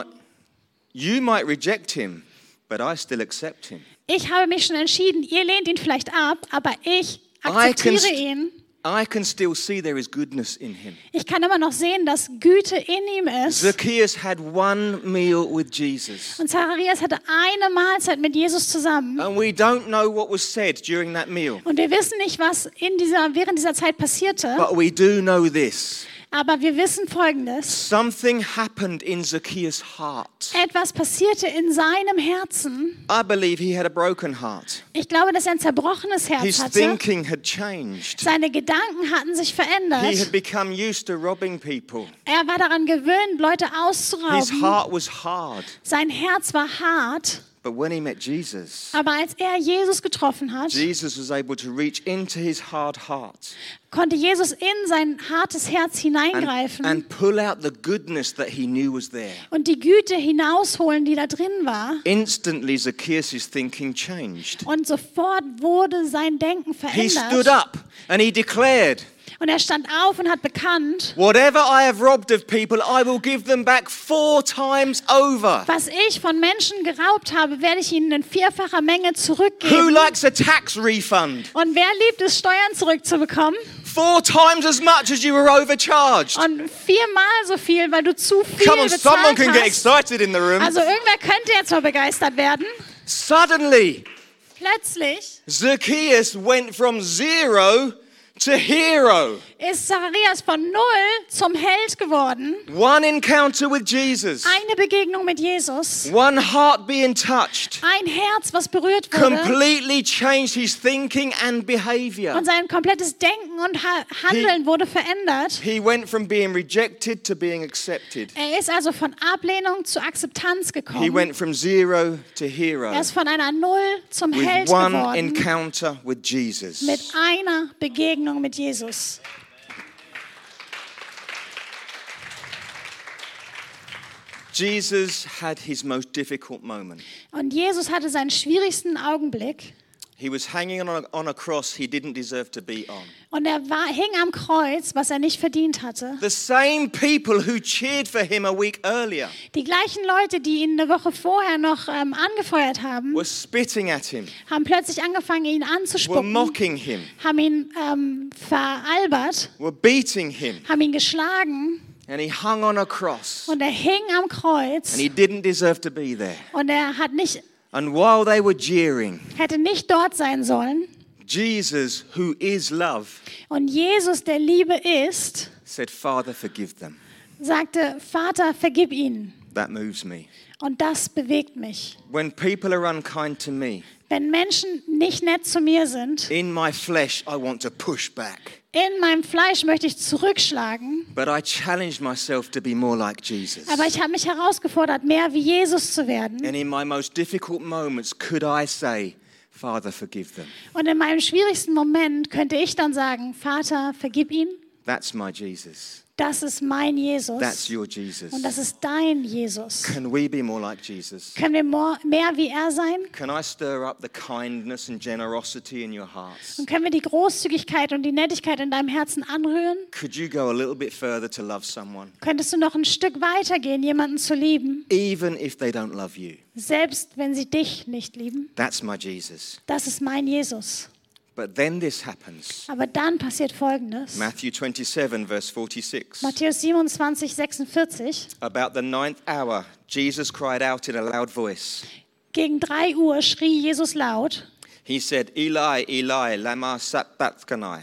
you might reject him, but I still accept him. ich habe mich schon entschieden, ihr lehnt ihn vielleicht ab, aber ich I can, akzeptiere st- ihn. I can still see there is goodness in him. Ich kann immer noch sehen, dass Güte in ihm ist. Zacchaeus had one meal with Jesus. Und Zacharias hatte eine Mahlzeit mit Jesus zusammen. And we don't know what was said during that meal. Und wir wissen nicht, was in dieser, während dieser Zeit passierte. But we do know this. Aber wir wissen Folgendes. Something happened in Zacchaeus' heart. Etwas passierte in seinem Herzen. I believe he had a broken heart. Ich glaube, dass er ein zerbrochenes Herz His hatte. thinking had changed. Seine Gedanken hatten sich He verändert. had become used to robbing people. Er war daran gewöhnt, Leute His auszurauben. heart was hard. Sein Herz war hart. But when he met Jesus, Aber als er Jesus getroffen hat, Jesus was able to reach into his hard heart konnte Jesus in sein hartes Herz and, hineingreifen and pull out the goodness that he knew was there. und die Güte hinausholen, die da drin war. Instantly, Zacchaeus' thinking changed. Und sofort wurde sein Denken He stood verändert. up and he declared, Und er stand auf und hat bekannt, whatever I have robbed of people, I will give them back four times over. was ich von Menschen geraubt habe, werde ich ihnen in vierfacher Menge Who zurückgeben. likes a tax refund? Und wer liebt es, Steuern zurückzubekommen? Four times as much as you were overcharged. Und viermal so viel, weil du zu viel Come on, someone bezahlt can get hast. excited in the room. Also irgendwer könnte jetzt mal begeistert werden. Suddenly, Plötzlich Zacchaeus went from zero to hero. ist Zacharias von null zum Held geworden. One encounter with Jesus. Eine Begegnung mit Jesus. One heart being touched. Ein Herz, was berührt wurde. Completely changed his thinking and behavior. Und sein komplettes Denken und Ha- Handeln wurde verändert. He went from being rejected to being accepted. Er ist also von Ablehnung zu Akzeptanz He gekommen. went from zero to hero Er ist von einer Null zum with Held one geworden. encounter with Jesus. Mit einer Begegnung mit Jesus. Jesus had his most difficult moment. Und Jesus hatte seinen schwierigsten Augenblick. He was hanging on a, on a cross he didn't deserve to be on. Und er war, hing am Kreuz, was er nicht verdient hatte. The same people who cheered for him a week earlier Die gleichen Leute, die ihn eine Woche vorher noch ähm, angefeuert haben, were spitting at him, haben plötzlich angefangen, ihn were anzuspucken, mocking him, haben ihn ähm, veralbert, were beating him, haben ihn geschlagen and he hung on a cross und er hing am Kreuz and he didn't deserve to be there. und er hat nicht, And while they were jeering, hätte nicht dort sein sollen. Jesus, who is love, Und Jesus, der Liebe ist, said, Father, forgive them. sagte, Vater, vergib ihnen. That moves me. Und das bewegt mich. When people are unkind to me, Wenn Menschen nicht nett zu mir sind, in my flesh, I want to push back. in meinem Fleisch möchte ich zurückschlagen. But I challenged myself to be more like Jesus. Aber ich habe mich herausgefordert, mehr wie Jesus zu werden. And in my most difficult moments, could I say, Father, forgive them? Und in meinem schwierigsten Moment könnte ich dann sagen, Vater, vergib ihn. That's my Jesus. Das ist mein Jesus. That's your Jesus. Und das ist dein Jesus. Can we be more like Jesus? Können wir more, mehr wie er sein? Can I stir up the kindness and generosity in your hearts? Und können wir die Großzügigkeit und die Nettigkeit in deinem Herzen anrühren? Could you go a little bit further to love someone, Könntest du noch ein Stück weitergehen, jemanden zu lieben, even if they don't love you? selbst wenn sie dich nicht lieben? That's my Jesus. Das ist mein Jesus. But then this happens. Aber dann passiert Folgendes. Matthew twenty-seven, verse forty-six. Matthäus siebenundzwanzig, sechsundvierzig. About the ninth hour, Jesus cried out in a loud voice. Gegen drei Uhr schrie Jesus laut, He said, Eli, Eli, lama sabachthani.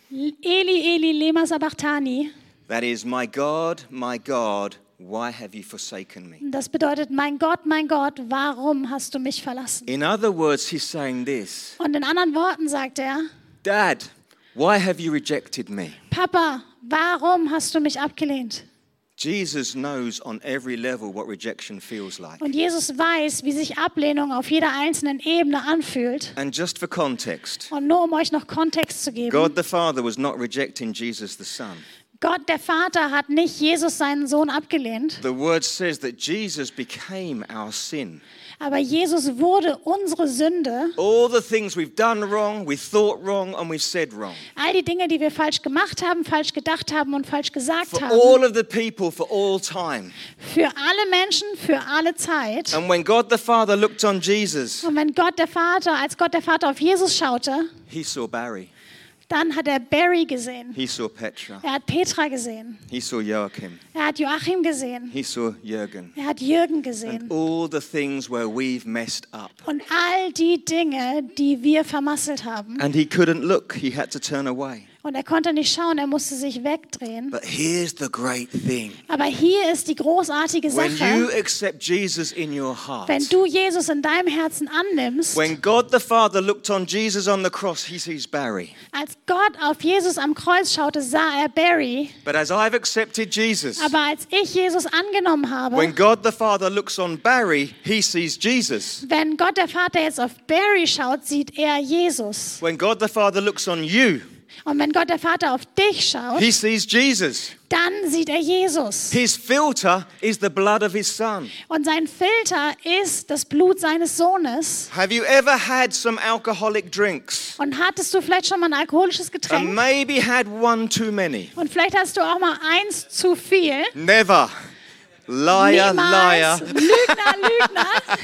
Eli, Eli, lema sabachthani. That is, my God, my God, why have you forsaken me? Das bedeutet, mein Gott, mein Gott, warum hast du mich verlassen? In other words, he's saying this. Und in anderen Worten sagt er, Dad, why have you rejected me? Papa, warum hast du mich abgelehnt? Jesus knows on every level what rejection feels like. Und Jesus weiß, wie sich Ablehnung auf jeder einzelnen Ebene anfühlt. And just for context, Und nur um euch noch Kontext zu geben, God the Father was not rejecting Jesus the Son. Gott, der Vater, hat nicht Jesus, seinen Sohn, abgelehnt, The word says that Jesus became our sin. aber Jesus wurde unsere Sünde. All the things we've done wrong, we thought wrong, and we've said wrong. All die Dinge, die wir falsch gemacht haben, falsch gedacht haben und falsch gesagt For haben. all of the people, for all time. Für alle Menschen, für alle Zeit. And when God the Father looked on Jesus, Und wenn Gott der Vater, als Gott der Vater auf Jesus schaute, he saw Barry, dann hat er Barry gesehen. he saw Petra, Er hat Petra gesehen. he saw Joachim, Er hat Joachim gesehen. he saw Jürgen. Er hat Jürgen gesehen. And all the things where we've messed up. Und all die Dinge, die wir vermasselt haben. And he couldn't look, he had to turn away. Und er konnte nicht schauen, er musste sich wegdrehen. But here's the great thing. Aber hier ist die großartige When you Sache. accept Jesus in your heart, Wenn du Jesus in deinem Herzen annimmst, when God the Father looked on Jesus on the cross, he sees Barry. als Gott auf Jesus am Kreuz schaute, sah er Barry. But as I've accepted Jesus, Aber als ich Jesus angenommen habe, when God the Father looks on Barry, he sees Jesus. wenn Gott der Vater jetzt auf Barry schaut, sieht er Jesus. When God the Father looks on you, Und wenn Gott der Vater auf dich schaut, he sees Jesus. dann sieht er Jesus. His filter is the blood of his son. Und sein Filter ist das Blut seines Sohnes. Have you ever had some alcoholic drinks Und hattest du vielleicht schon mal ein alkoholisches and Getränk? maybe had one too many? Und vielleicht hast du auch mal eins zu viel. Never. Liar, liar. Niemals. Lügner, Lügner.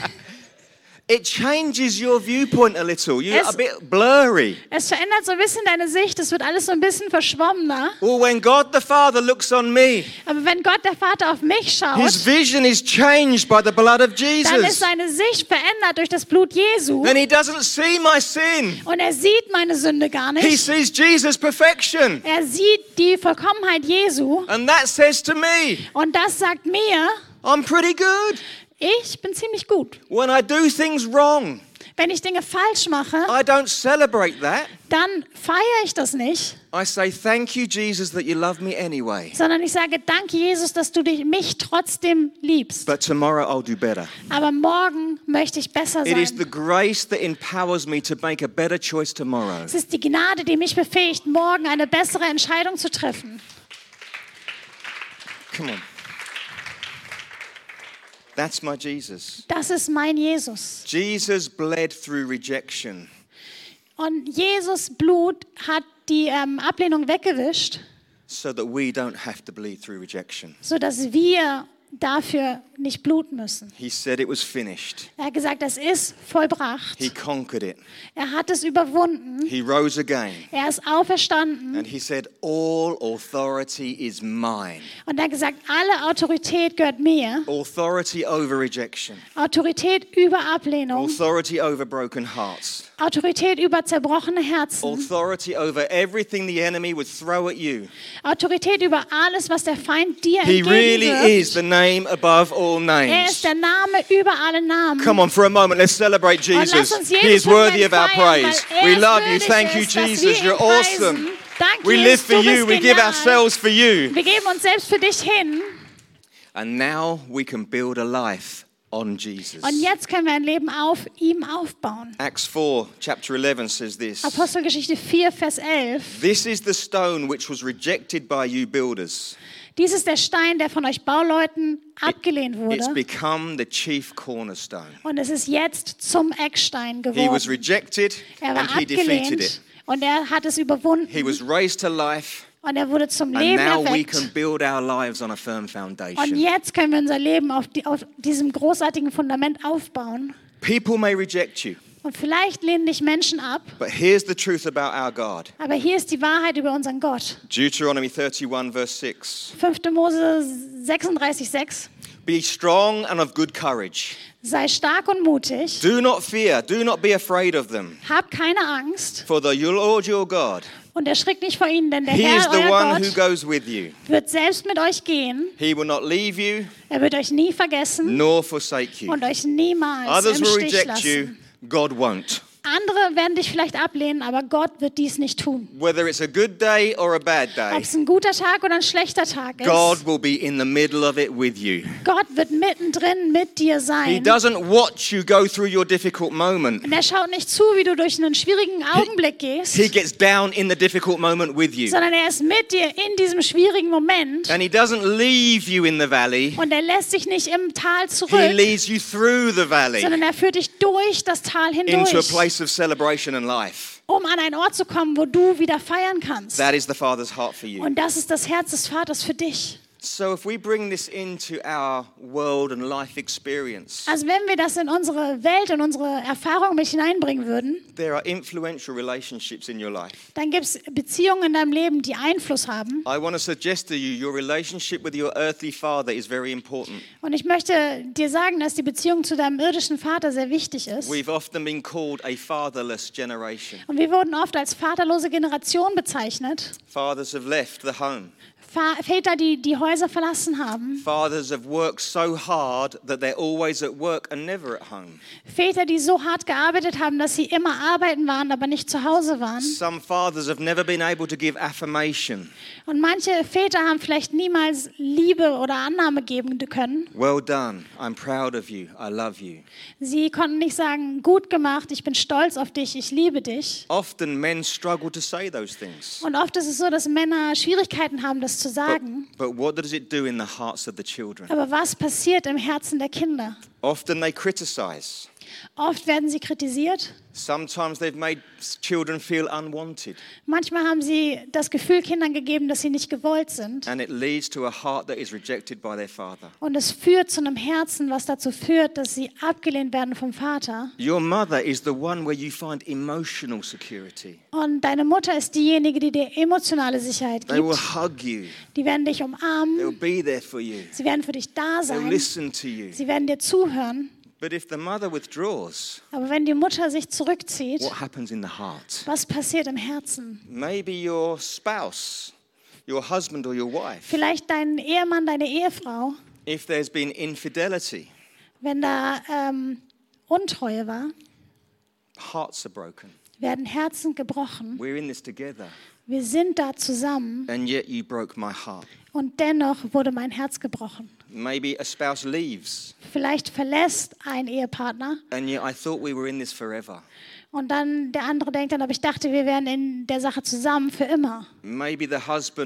It changes your viewpoint a little. You're Es- a bit blurry. Es verändert so ein bisschen deine Sicht. Es wird alles so ein bisschen verschwommener. Well, when God the Father looks on me, Aber wenn Gott der Vater auf mich his schaut, vision is changed by the blood of dann ist Jesus. seine Sicht verändert durch das Blut Jesu. Then he doesn't see my sin. Und er sieht meine Sünde gar He nicht. sees Jesus' perfection. Er sieht die Vollkommenheit Jesu. And that says to me, Und das sagt mir, I'm pretty good. ich bin ziemlich gut. When I do things wrong, Wenn ich Dinge falsch mache, I don't celebrate that. dann feiere ich das nicht, I say, thank you, Jesus, that you love me anyway. sondern ich sage, danke Jesus, dass du dich, mich trotzdem liebst. But tomorrow I'll do better. Aber morgen möchte ich besser It is the sein. grace that empowers me to make a better choice tomorrow. Es ist die Gnade, die mich befähigt, morgen eine bessere Entscheidung zu treffen. Come on. That's my Jesus. Das ist mein Jesus. Jesus bled through rejection. Und Jesus Blut hat die ähm, Ablehnung weggewischt, So that we don't have to bleed through rejection. sodass wir dafür nicht bluten müssen. He said it was finished. Er hat gesagt, es ist vollbracht. He conquered it. Er hat es überwunden. He rose again. Er ist auferstanden. And he said, all authority is mine. Und er hat gesagt, alle Autorität gehört mir. Authority over rejection. Autorität über Ablehnung. Authority over broken hearts. Autorität über zerbrochene Herzen. Authority over everything the enemy would throw at you. Autorität über alles, was der Feind dir He really is entgegenwirft. the name above all Er ist names. der Name über alle Namen. Come on, for a moment, let's celebrate Und lass Jesus. uns He Jesus is worthy of our feiern, praise. weil er We es love you. würdig Thank you, ist, dass wir Jesus. ihn You're preisen. awesome. Danke, We live Jesus, for du you. bist We give genial. ourselves for you. Wir geben uns selbst für dich hin. And now we can build a life on Jesus. Und jetzt können wir ein Leben auf ihm aufbauen. Acts four, chapter eleven says this. Apostelgeschichte vier, Vers elf. This is the stone which was rejected by you builders. Dies ist der Stein, der von euch Bauleuten abgelehnt It's wurde. become the chief cornerstone. Und es ist jetzt zum Eckstein He was geworden. rejected Er war and he defeated abgelehnt it. und er hat es überwunden. He was raised to life Und er wurde zum and Leben now we erweckt. can build our lives on a firm Und foundation. jetzt können wir unser Leben auf, die, auf diesem großartigen Fundament aufbauen. People may reject you, Und vielleicht lehnen dich Menschen ab, but here's the truth about our God. aber hier ist die Wahrheit über unseren Gott. Deuteronomy thirty-one verse six. fünfter Mose sechsunddreißig, sechs. Be strong and of good courage. Sei stark und mutig, Do not fear, do not be afraid of them. hab keine Angst For the Lord your God, und erschrickt nicht vor ihnen, denn der He is Herr, the euer one who Gott, goes with you. wird selbst mit euch gehen. He will not leave you Er wird euch nie vergessen nor forsake you. und euch niemals Others im will Stich reject you, lassen. God won't. Andere werden dich vielleicht ablehnen, aber Gott wird dies nicht tun. Whether it's a good day or a bad Ob day, es ein guter Tag oder ein schlechter Tag ist, God will be in the middle of it with you. Gott wird mittendrin mit dir He sein. doesn't watch you go through your difficult moment. Und er schaut nicht zu, wie du durch einen schwierigen Augenblick gehst, He gets down in the difficult moment with you. sondern er ist mit dir in diesem schwierigen Moment. And He doesn't leave you in the valley. Und er lässt dich nicht im Tal He zurück, leads you through the valley sondern er führt dich durch das Tal into a hindurch, place of celebration and life. um an einen Ort zu kommen, wo du wieder feiern kannst. That is the Father's heart for you. Und das ist das Herz des Vaters für dich. So if we bring this into our world and life experience, Also wenn wir das in unsere Welt und unsere Erfahrung mit hineinbringen würden, there are influential relationships in your life. dann gibt es Beziehungen in deinem Leben, die Einfluss haben. I want to suggest to you your relationship with your earthly father is very important. Und ich möchte dir sagen, dass die Beziehung zu deinem irdischen Vater sehr wichtig ist. We've often been called a fatherless generation. Und wir wurden oft als vaterlose Generation bezeichnet. Fathers have left the home. Fa- Väter, die die Häuser verlassen haben. Fathers have worked so hard that they're always at work and never at home. Väter, die so hart gearbeitet haben, dass sie immer arbeiten waren, aber nicht zu Hause waren. Some fathers have never been able to give affirmation. Und manche Väter haben vielleicht niemals Liebe oder Annahme geben können. Well done. I'm proud of you. I love you. Sie konnten nicht sagen, gut gemacht, ich bin stolz auf dich, ich liebe dich. Often men struggle to say those things. Und oft ist es so, dass Männer Schwierigkeiten haben, das zu But, sagen. but what does it do in the hearts of the children? Aber was passiert im Herzen der Kinder? Often they criticize. Oft werden sie kritisiert. Sometimes they've made children feel unwanted. Manchmal haben sie das Gefühl Kindern gegeben, dass sie nicht gewollt sind. And it leads to a heart that is rejected by their father. Und es führt zu einem Herzen, was dazu führt, dass sie abgelehnt werden vom Vater. Your mother is the one where you find emotional security. Und deine Mutter ist diejenige, die dir emotionale Sicherheit They will gibt. hug you. Die werden dich They'll umarmen. be there for you. Sie werden für dich da They'll sein. listen to you. Sie werden dir zuhören. But if the mother withdraws, Aber wenn die Mutter sich zurückzieht, what happens in the heart? was passiert im Herzen? Maybe your spouse, your husband or your wife, Vielleicht dein Ehemann, deine Ehefrau, if there's been infidelity, wenn da ähm, Untreue war, hearts are broken. werden Herzen gebrochen. We're in this together. Wir sind da zusammen And yet you broke my heart. und dennoch wurde mein Herz gebrochen. Maybe a spouse leaves, Vielleicht verlässt ein Ehepartner and yet I thought we were in this forever. und dann der andere denkt dann, aber ich dachte, wir wären in der Sache zusammen für immer. Maybe the husband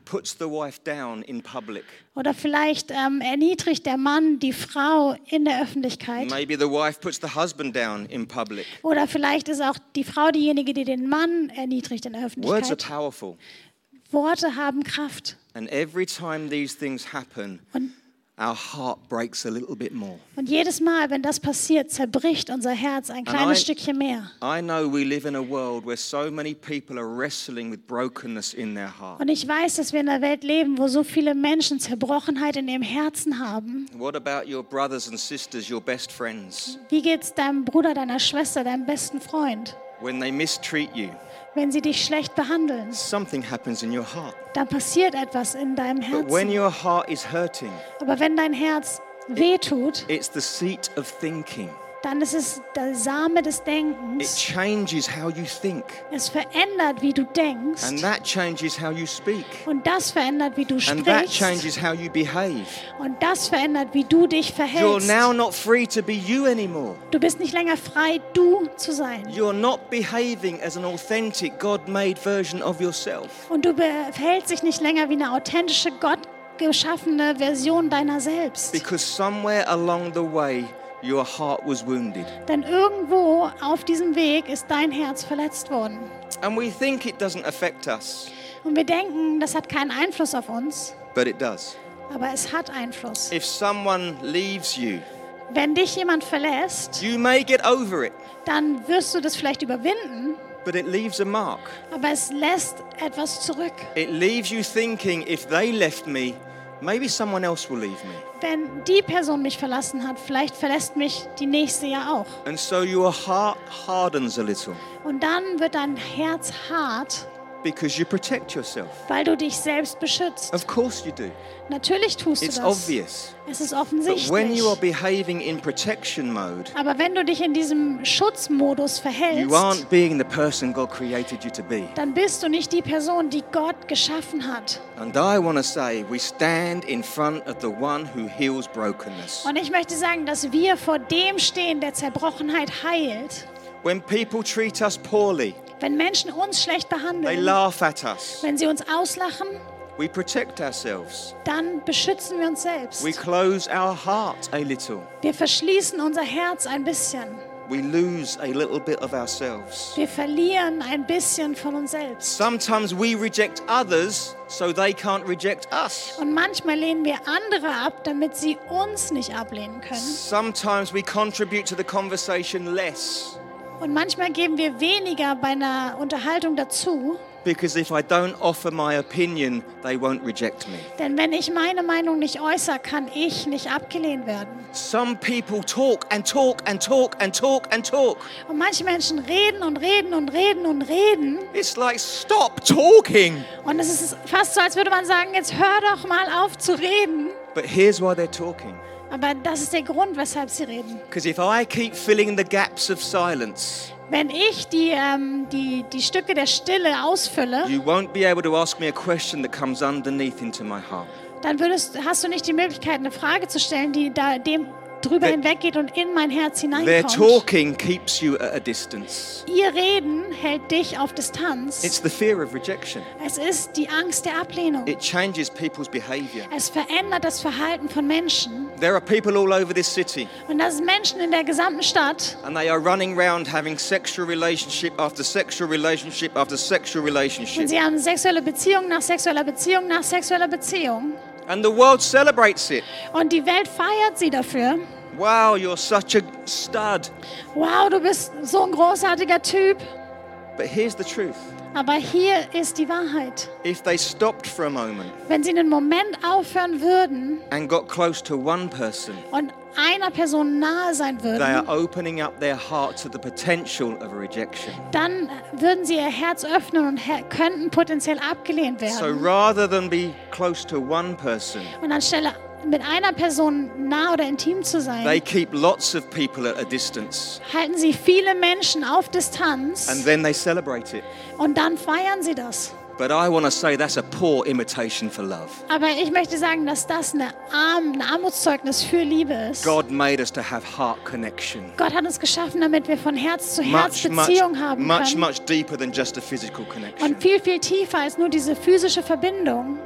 puts the wife down in public. Oder vielleicht ähm, erniedrigt der Mann die Frau in der Öffentlichkeit. Maybe the wife puts the husband down in public. Oder vielleicht ist auch die Frau diejenige, die den Mann erniedrigt in der Words are Öffentlichkeit. powerful. Worte haben Kraft. And every time these things happen, Und, our heart breaks a little bit more. und jedes Mal, wenn das passiert, zerbricht unser Herz ein kleines I- Stückchen mehr. I know we live in a world where so many people are wrestling with brokenness in their heart. Und ich weiß, dass wir in einer Welt leben, wo so viele Menschen Zerbrochenheit in ihrem Herzen haben. What about your brothers and sisters, your best friends? Wie geht's deinem Bruder, deiner Schwester, deinem besten Freund? When they mistreat you, Wenn sie dich schlecht behandeln, something happens in your heart. dann passiert etwas in deinem But when Herzen. your heart is hurting, Aber wenn dein Herz wehtut, it's the seat of thinking. dann ist es der Same des It Denkens. changes how you think. Es verändert, wie du denkst. And that changes how you speak. Und das verändert, wie du And that sprichst. changes how you behave. Und das verändert, wie du dich You're verhältst. now not free to be you anymore. Du bist nicht länger frei, du zu sein. You're not behaving as an authentic, God-made version of yourself. Und du be- verhältst dich nicht länger wie eine authentische, Gott geschaffene Version deiner selbst. Because somewhere along the way, your heart was wounded. Denn irgendwo auf diesem Weg ist dein Herz verletzt worden. And we think it doesn't affect us, Und wir denken, das hat keinen Einfluss auf uns, but it does. aber es hat Einfluss. If someone leaves you, Wenn dich jemand verlässt, you may get over it, dann wirst du das vielleicht überwinden, but it leaves a mark. aber es lässt etwas zurück. It leaves you thinking, if they left me, maybe someone else will leave me. Wenn die Person mich verlassen hat, vielleicht verlässt mich die nächste ja auch. And so your heart hardens a little Und dann wird dein Herz hart, because you protect yourself. weil du dich selbst beschützt. Of course you do. Natürlich tust du It's das. obvious. Es ist But when offensichtlich. you are behaving in protection mode, Aber wenn du dich in diesem Schutzmodus you verhältst, aren't being the person God created you to be. dann bist du nicht die Person, die Gott geschaffen hat. And I want to say, we stand in front of the one who heals brokenness. Und ich möchte sagen, dass wir vor dem stehen, der Zerbrochenheit heilt. When people treat us poorly, Wenn Menschen uns schlecht they behandeln, laugh at us, wenn sie uns auslachen, we protect ourselves. dann beschützen wir uns selbst. We close our heart a little. Wir verschließen unser Herz ein bisschen. We lose a little bit of ourselves. Wir verlieren ein bisschen von uns selbst. Sometimes we reject others so they can't reject us. Und manchmal lehnen wir andere ab, damit sie uns nicht ablehnen können. Sometimes we contribute to the conversation less Und manchmal geben wir weniger bei einer Unterhaltung dazu, because if I don't offer my opinion, they won't reject me. denn wenn ich meine Meinung nicht äußere, kann ich nicht abgelehnt werden. Some people talk and talk and talk and talk and talk. Und manche Menschen reden und reden und reden und reden. It's like, stop talking. Und es ist fast so, als würde man sagen, jetzt hör doch mal auf zu reden. But here's why they're talking. Aber das ist der Grund, weshalb sie reden. Because if I keep filling the gaps of silence, Wenn ich die, ähm, die, die Stücke der Stille ausfülle, you won't be able to ask me a question that comes underneath into my heart. dann würdest, hast du nicht die Möglichkeit, eine Frage zu stellen, die da dem drüber Their- hinweggeht und in mein Herz Their hineinkommt. talking keeps you at a distance. Ihr Reden hält dich auf Distanz. It's the fear of rejection. Es ist die Angst der Ablehnung. It changes people's behavior. Es verändert das Verhalten von Menschen. There are people all over this city, Und das sind Menschen in der gesamten Stadt. and they are running around having sexual relationship after sexual relationship after sexual Und relationship. sie haben sexuelle Beziehung nach sexueller Beziehung nach sexueller Beziehung. And the world celebrates it. Und die Welt feiert sie dafür. Wow, you're such a stud. Wow, du bist so ein großartiger Typ. But here's the truth. Aber hier ist die Wahrheit. If they stopped for a moment Wenn sie einen Moment aufhören würden and got close to one person, und einer Person nahe sein they are würden, opening up their heart to the potential of a rejection. dann würden sie ihr Herz öffnen und her- könnten potenziell abgelehnt So werden. rather than be close to one person, Und anstelle mit einer Person nah oder intim zu they sein, keep lots of people at a distance, halten sie viele Menschen auf Distanz and then they celebrate it. und dann feiern sie das. But I want to say that's a poor imitation for love. Aber ich möchte sagen, dass das eine Arm, ein Armutszeugnis für Liebe ist. God made us to have heart connection. Gott hat uns geschaffen, damit wir von Herz zu Herz Much, much, Beziehung haben much, können. much deeper than just a physical connection. Und viel, viel tiefer als nur diese physische Verbindung.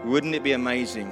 Wouldn't it be amazing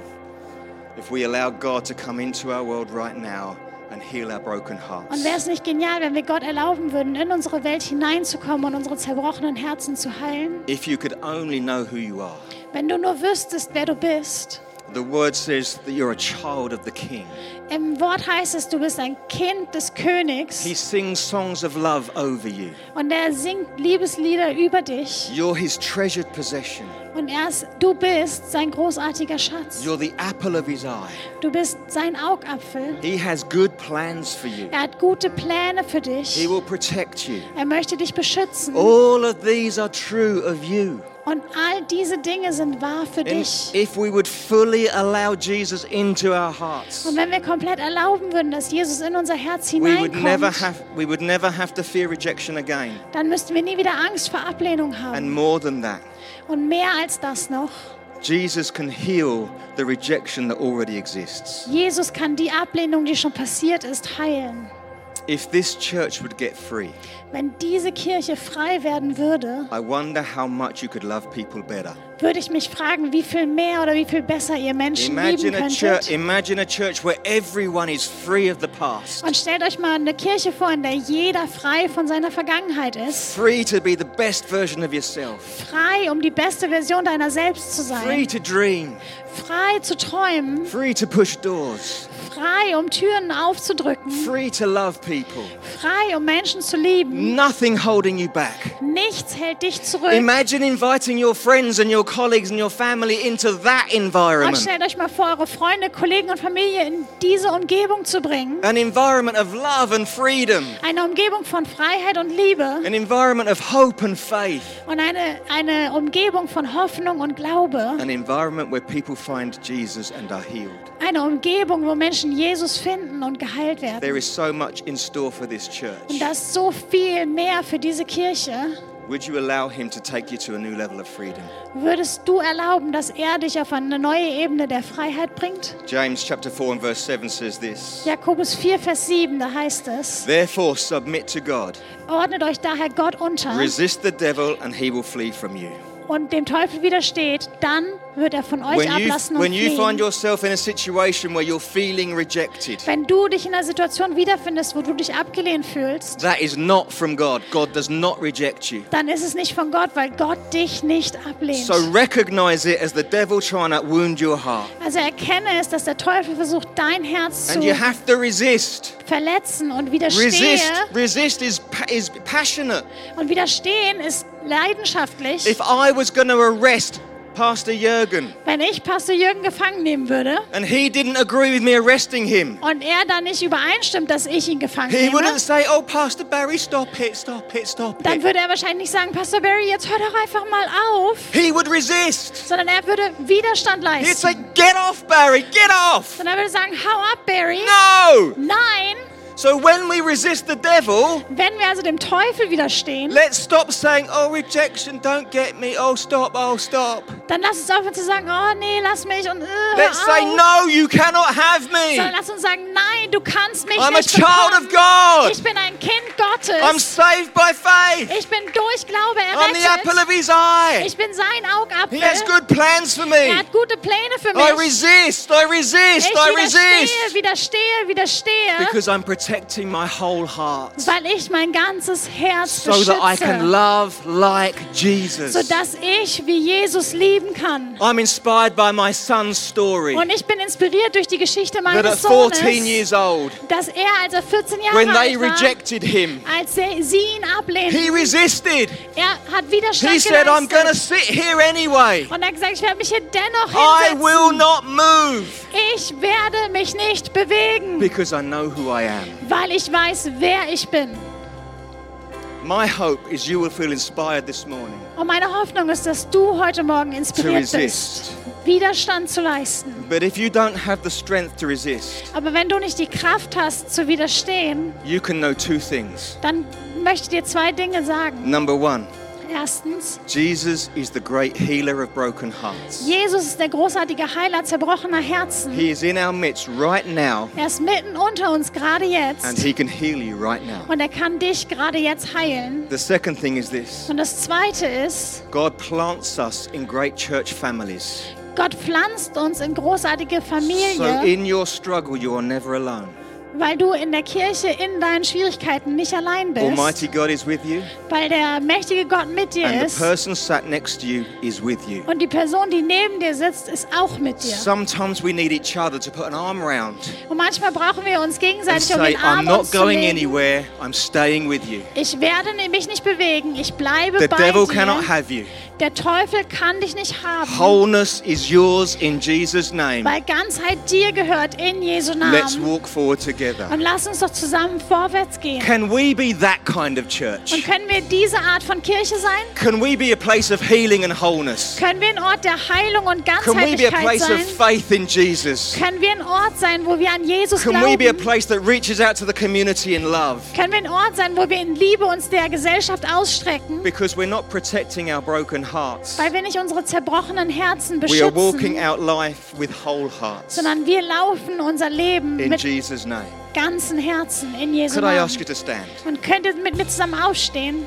if we allow God to come into our world right now and heal our broken hearts? Und wäre es nicht genial, wenn wir Gott erlauben würden, in unsere Welt hineinzukommen und unsere zerbrochenen Herzen zu heilen? If you could only know who you are. Wenn du nur wüsstest, wer du bist. The word says that you're a child of the King. Im Wort heißt es, du bist ein Kind des Königs. He sings songs of love over you. Und er singt Liebeslieder über dich. You're his treasured possession. Und er ist, du bist sein großartiger Schatz. You're the apple of his eye. Du bist sein Augapfel. He has good plans for you. Er hat gute Pläne für dich. He will protect you. Er möchte dich beschützen. All of these are true of you. Und all diese Dinge sind wahr für And dich. if we would fully allow Jesus into our hearts, Und wenn wir komplett erlauben würden, dass Jesus in unser Herz we would never hineinkommt, have we would never have to fear rejection again. dann müssten wir nie wieder Angst vor Ablehnung haben. And more than that, Und mehr als das noch, Jesus can heal the rejection that already exists. Jesus kann die Ablehnung, die schon passiert ist, heilen. If this church would get free, Wenn diese Kirche frei werden würde, I wonder how much you could love people better. würde ich mich fragen, wie viel mehr oder wie viel besser ihr Menschen lieben Imagine a church, könntet. imagine a church where everyone is free of the past, Und stellt euch mal eine Kirche vor, in der jeder frei von seiner Vergangenheit ist. free to be the best version of yourself, Frei, um die beste Version deiner selbst zu free sein. to dream, Frei zu träumen. free to push doors, Frei, um Türen aufzudrücken. free to love people. Frei, um Menschen zu lieben. Nothing holding you back. Nichts hält dich zurück. Imagine inviting your friends and your colleagues and your family into that Und environment. stellt euch mal vor, eure Freunde, Kollegen und Familie in diese Umgebung zu bringen. An environment of love and freedom. Eine Umgebung von Freiheit und Liebe. An environment of hope and faith. Und eine, eine Umgebung von Hoffnung und Glaube. An environment where people find Jesus and are healed. Eine Umgebung, wo Menschen Jesus finden und geheilt werden. There is so much in store for this Und church. da ist so viel mehr für diese Kirche. Would you allow him to take you to a new level of freedom? Würdest du erlauben, dass er dich auf eine neue Ebene der Freiheit bringt? James chapter four and verse seven says this. Jakobus vier, Vers sieben, da heißt es: Therefore submit to God. Ordnet euch daher Gott unter Resist the devil and he will flee from you. und dem Teufel widersteht, dann wird er von euch When you, ablassen und when you find fliehen. yourself in a situation where you're feeling rejected, Wenn du dich in einer Situation wiederfindest, wo du dich abgelehnt fühlst, that is not from God. God does not reject you. dann ist es nicht von Gott, weil Gott dich nicht ablehnt. So recognize it as the devil trying to wound your heart. Also erkenne es, dass der Teufel versucht, dein Herz zu And you have to resist. verletzen und widerstehe. Resist. Resist is, pa- is passionate. Und widerstehen ist leidenschaftlich. If I was going to arrest Pastor Jürgen Wenn ich Pastor Jürgen gefangen nehmen würde and he didn't agree with me arresting him, und er dann nicht übereinstimmt, dass ich ihn gefangen he nehme, wouldn't say, oh, Pastor Barry, stop it, stop it, stop dann it. würde er wahrscheinlich nicht sagen, Pastor Barry, jetzt hör doch einfach mal auf, He would resist. sondern er würde Widerstand He'd say, leisten. get off, Barry, get off. Sondern er würde sagen, hau ab, Barry. No. Nein. So when we resist the devil, Wenn wir also dem Teufel widerstehen, let's stop saying, oh, rejection, don't get me, oh, stop, oh, stop. dann lass uns aufhören zu sagen, oh nee, lass mich und äh, hör Let's say, auf. no, you cannot have Sondern me. lass uns sagen, nein, du kannst mich I'm a nicht child of bekommen. God. Ich bin ein Kind I'm Gottes. saved by faith. Ich bin durch Glaube I'm the apple errettet. of his eye. Ich bin sein Augapfel. He has good plans for Er me. hat gute Pläne für I mich. resist, I resist, Ich I widerstehe, resist. widerstehe, widerstehe, Because I'm protecting my whole heart. weil ich mein ganzes Herz So that I can beschütze, love like Jesus. sodass ich wie Jesus lieben kann. I'm inspired by my son's story. Und ich bin inspiriert durch die Geschichte That at meines fourteen Sohnes, years old, dass er, als er vierzehn Jahre when they alt war, rejected him, als er, sie ihn ablehnten, he resisted. er hat Widerstand He said, I'm going to geleistet. sit here anyway. Und er hat gesagt, ich werde mich hier dennoch I will hinsetzen. not move. Ich werde mich nicht bewegen, Because I know who I am. weil ich weiß, wer ich bin. My hope is you will feel inspired this morning Und meine Hoffnung ist, dass du heute Morgen to inspiriert bist, resist. Widerstand zu leisten. But if you don't have the strength to resist, Aber wenn du nicht die Kraft hast, zu widerstehen, you can know two things. dann möchte ich dir zwei Dinge sagen. Number one, Erstens, Jesus is the great healer of broken hearts. Jesus ist der großartige Heiler zerbrochener Herzen. He is in our midst right now, Er ist mitten unter uns gerade and jetzt he can heal you right now. und er kann dich gerade jetzt heilen. The second thing is this. Und das Zweite ist, God plants us in great church families. Gott pflanzt uns in großartige So Familie, in your struggle, you are never alone. weil du in der Kirche in deinen Schwierigkeiten nicht allein bist, Almighty God is with you, weil der mächtige Gott mit dir and the ist person sat next to you is with you. und die Person, die neben dir sitzt, ist auch mit dir. Sometimes we need each other to put an arm around Und manchmal brauchen wir uns and gegenseitig um say, den Arm I'm not uns zu going legen. anywhere, I'm staying with you. Ich werde mich nicht bewegen, ich bleibe The bei devil dir. cannot have you. Der Teufel kann dich nicht haben, Wholeness is yours in Jesus' name. weil Ganzheit dir gehört in Jesu Let's Namen. walk forward together. Und lass uns doch zusammen vorwärts gehen. Can we be that kind of Und church? können wir diese Art von Kirche sein? Can we be a place of healing and wholeness? Können wir ein Ort der Heilung und Can we be a Ganzheitlichkeit place sein? of faith in Jesus? Können wir ein Ort sein, wo wir an Jesus Can we be a glauben? place that reaches out to the community in love? Können wir ein Ort sein, wo wir in Liebe uns der Gesellschaft ausstrecken? Because we're not protecting our broken hearts. Weil wir nicht unsere zerbrochenen Herzen We are walking beschützen, out life with whole hearts. sondern wir laufen unser Leben In mit Jesus' name. ganzen Herzen in Jesu Could I Namen. ask you to stand? Und könnt ihr mit mir zusammen aufstehen?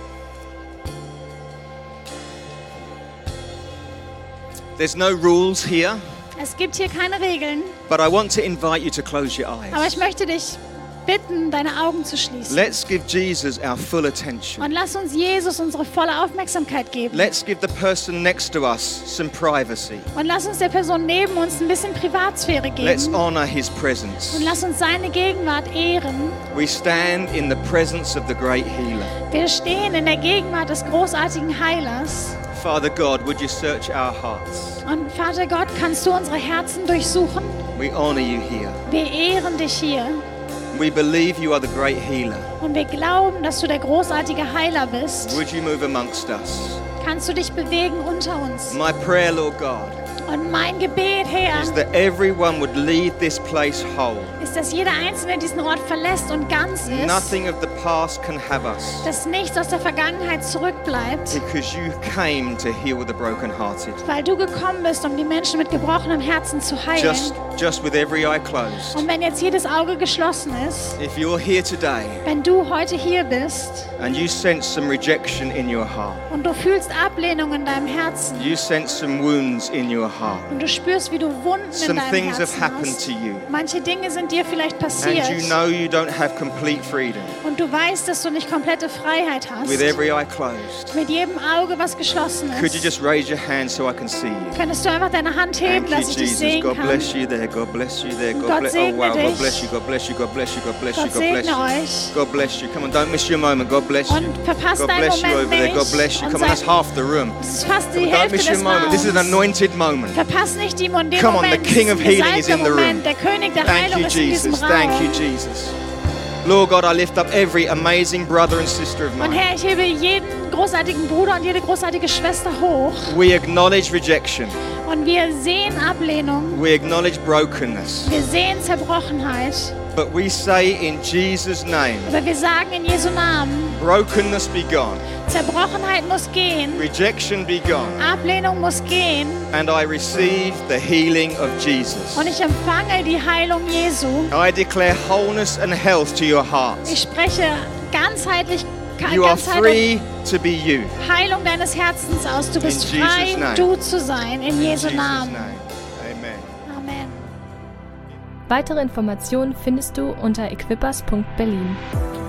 There's no rules here, Es gibt hier keine Regeln, but I want to invite you to close your aber eyes. ich möchte dich bitten, deine Augen zu schließen. Let's give Jesus our full attention. Und lass uns Jesus unsere volle Aufmerksamkeit geben. Let's give the person next to us some privacy. Und lass uns der Person neben uns ein bisschen Privatsphäre Let's geben. honor his presence. Und lass uns seine Gegenwart ehren. We stand in the presence of the great healer. Wir stehen in der Gegenwart des großartigen Heilers. Father God, would you search our hearts? Und Vater Gott, kannst du unsere Herzen durchsuchen? We honor you here. Wir ehren dich hier. We believe you are the great healer. Und wir glauben, dass du der großartige Heiler bist. Would you move amongst us? Kannst du dich bewegen unter uns? My prayer, Lord God, Und mein Gebet, Herr, is that everyone would leave this place whole. ist, dass jeder Einzelne diesen Ort verlässt und ganz ist. Nothing of the past can have us, Dass nichts aus der Vergangenheit zurückbleibt. because you came to heal the brokenhearted. Weil du gekommen bist, um die Menschen mit gebrochenem Herzen zu heilen. Just, just with every eye closed. Und wenn jetzt jedes Auge geschlossen ist, If you're here today wenn du heute hier bist and you sense some rejection in your heart, und du fühlst Ablehnung in deinem Herzen you sense some wounds in your heart, und du spürst, wie du Wunden in some deinem things have Herzen happened hast. to you, Manche Dinge sind dir vielleicht and passiert you know you don't have complete freedom, und du weißt, dass du nicht komplette Freiheit hast. with every eye closed, Mit jedem Auge, was geschlossen could you ist. just raise your hand so I can see you? Könntest du einfach deine Hand heben, Thank dass you, ich dich Jesus. sehen God kann. bless you there. God bless you there. God Gott bless. Oh segne wow. God dich. bless you. God bless you. God bless you. God bless you. Gott God bless segne you. euch. God bless you. Come on, don't miss your moment. God bless you. Und verpasst God deinen bless you Moment over there. God nicht. bless you. Und Come on, that's sei- half the room. Das ist fast die Don't Hälfte miss your des moment. This is an Raums. anointed moment. Verpass nicht die, den Come on, the Moment. King of Ihr Healing seid is der in the Moment. room. Der König der Thank Heilung you, ist in diesem Jesus. Raum. Thank you, Jesus. Lord God, I lift up every amazing brother and sister of Und mine. Herr, ich hebe jeden großartigen Bruder und jede großartige Schwester hoch. We acknowledge rejection. Und wir sehen Ablehnung. We acknowledge brokenness. Wir sehen Zerbrochenheit. But we say in Jesus' name, Aber wir sagen in Jesu Namen, brokenness be gone. Zerbrochenheit muss gehen. Rejection be gone. Ablehnung muss gehen. And I receive the healing of Jesus. Und ich empfange die Heilung Jesu. I declare wholeness and health to your heart. Ich spreche ganzheitlich, You are Ganzheit free to be you. und Heilung deines Herzens aus. Du bist In Jesus' frei, name. du zu sein. In In Jesu Jesus' Namen. name. Amen. Amen. Weitere Informationen findest du unter equippers punkt berlin.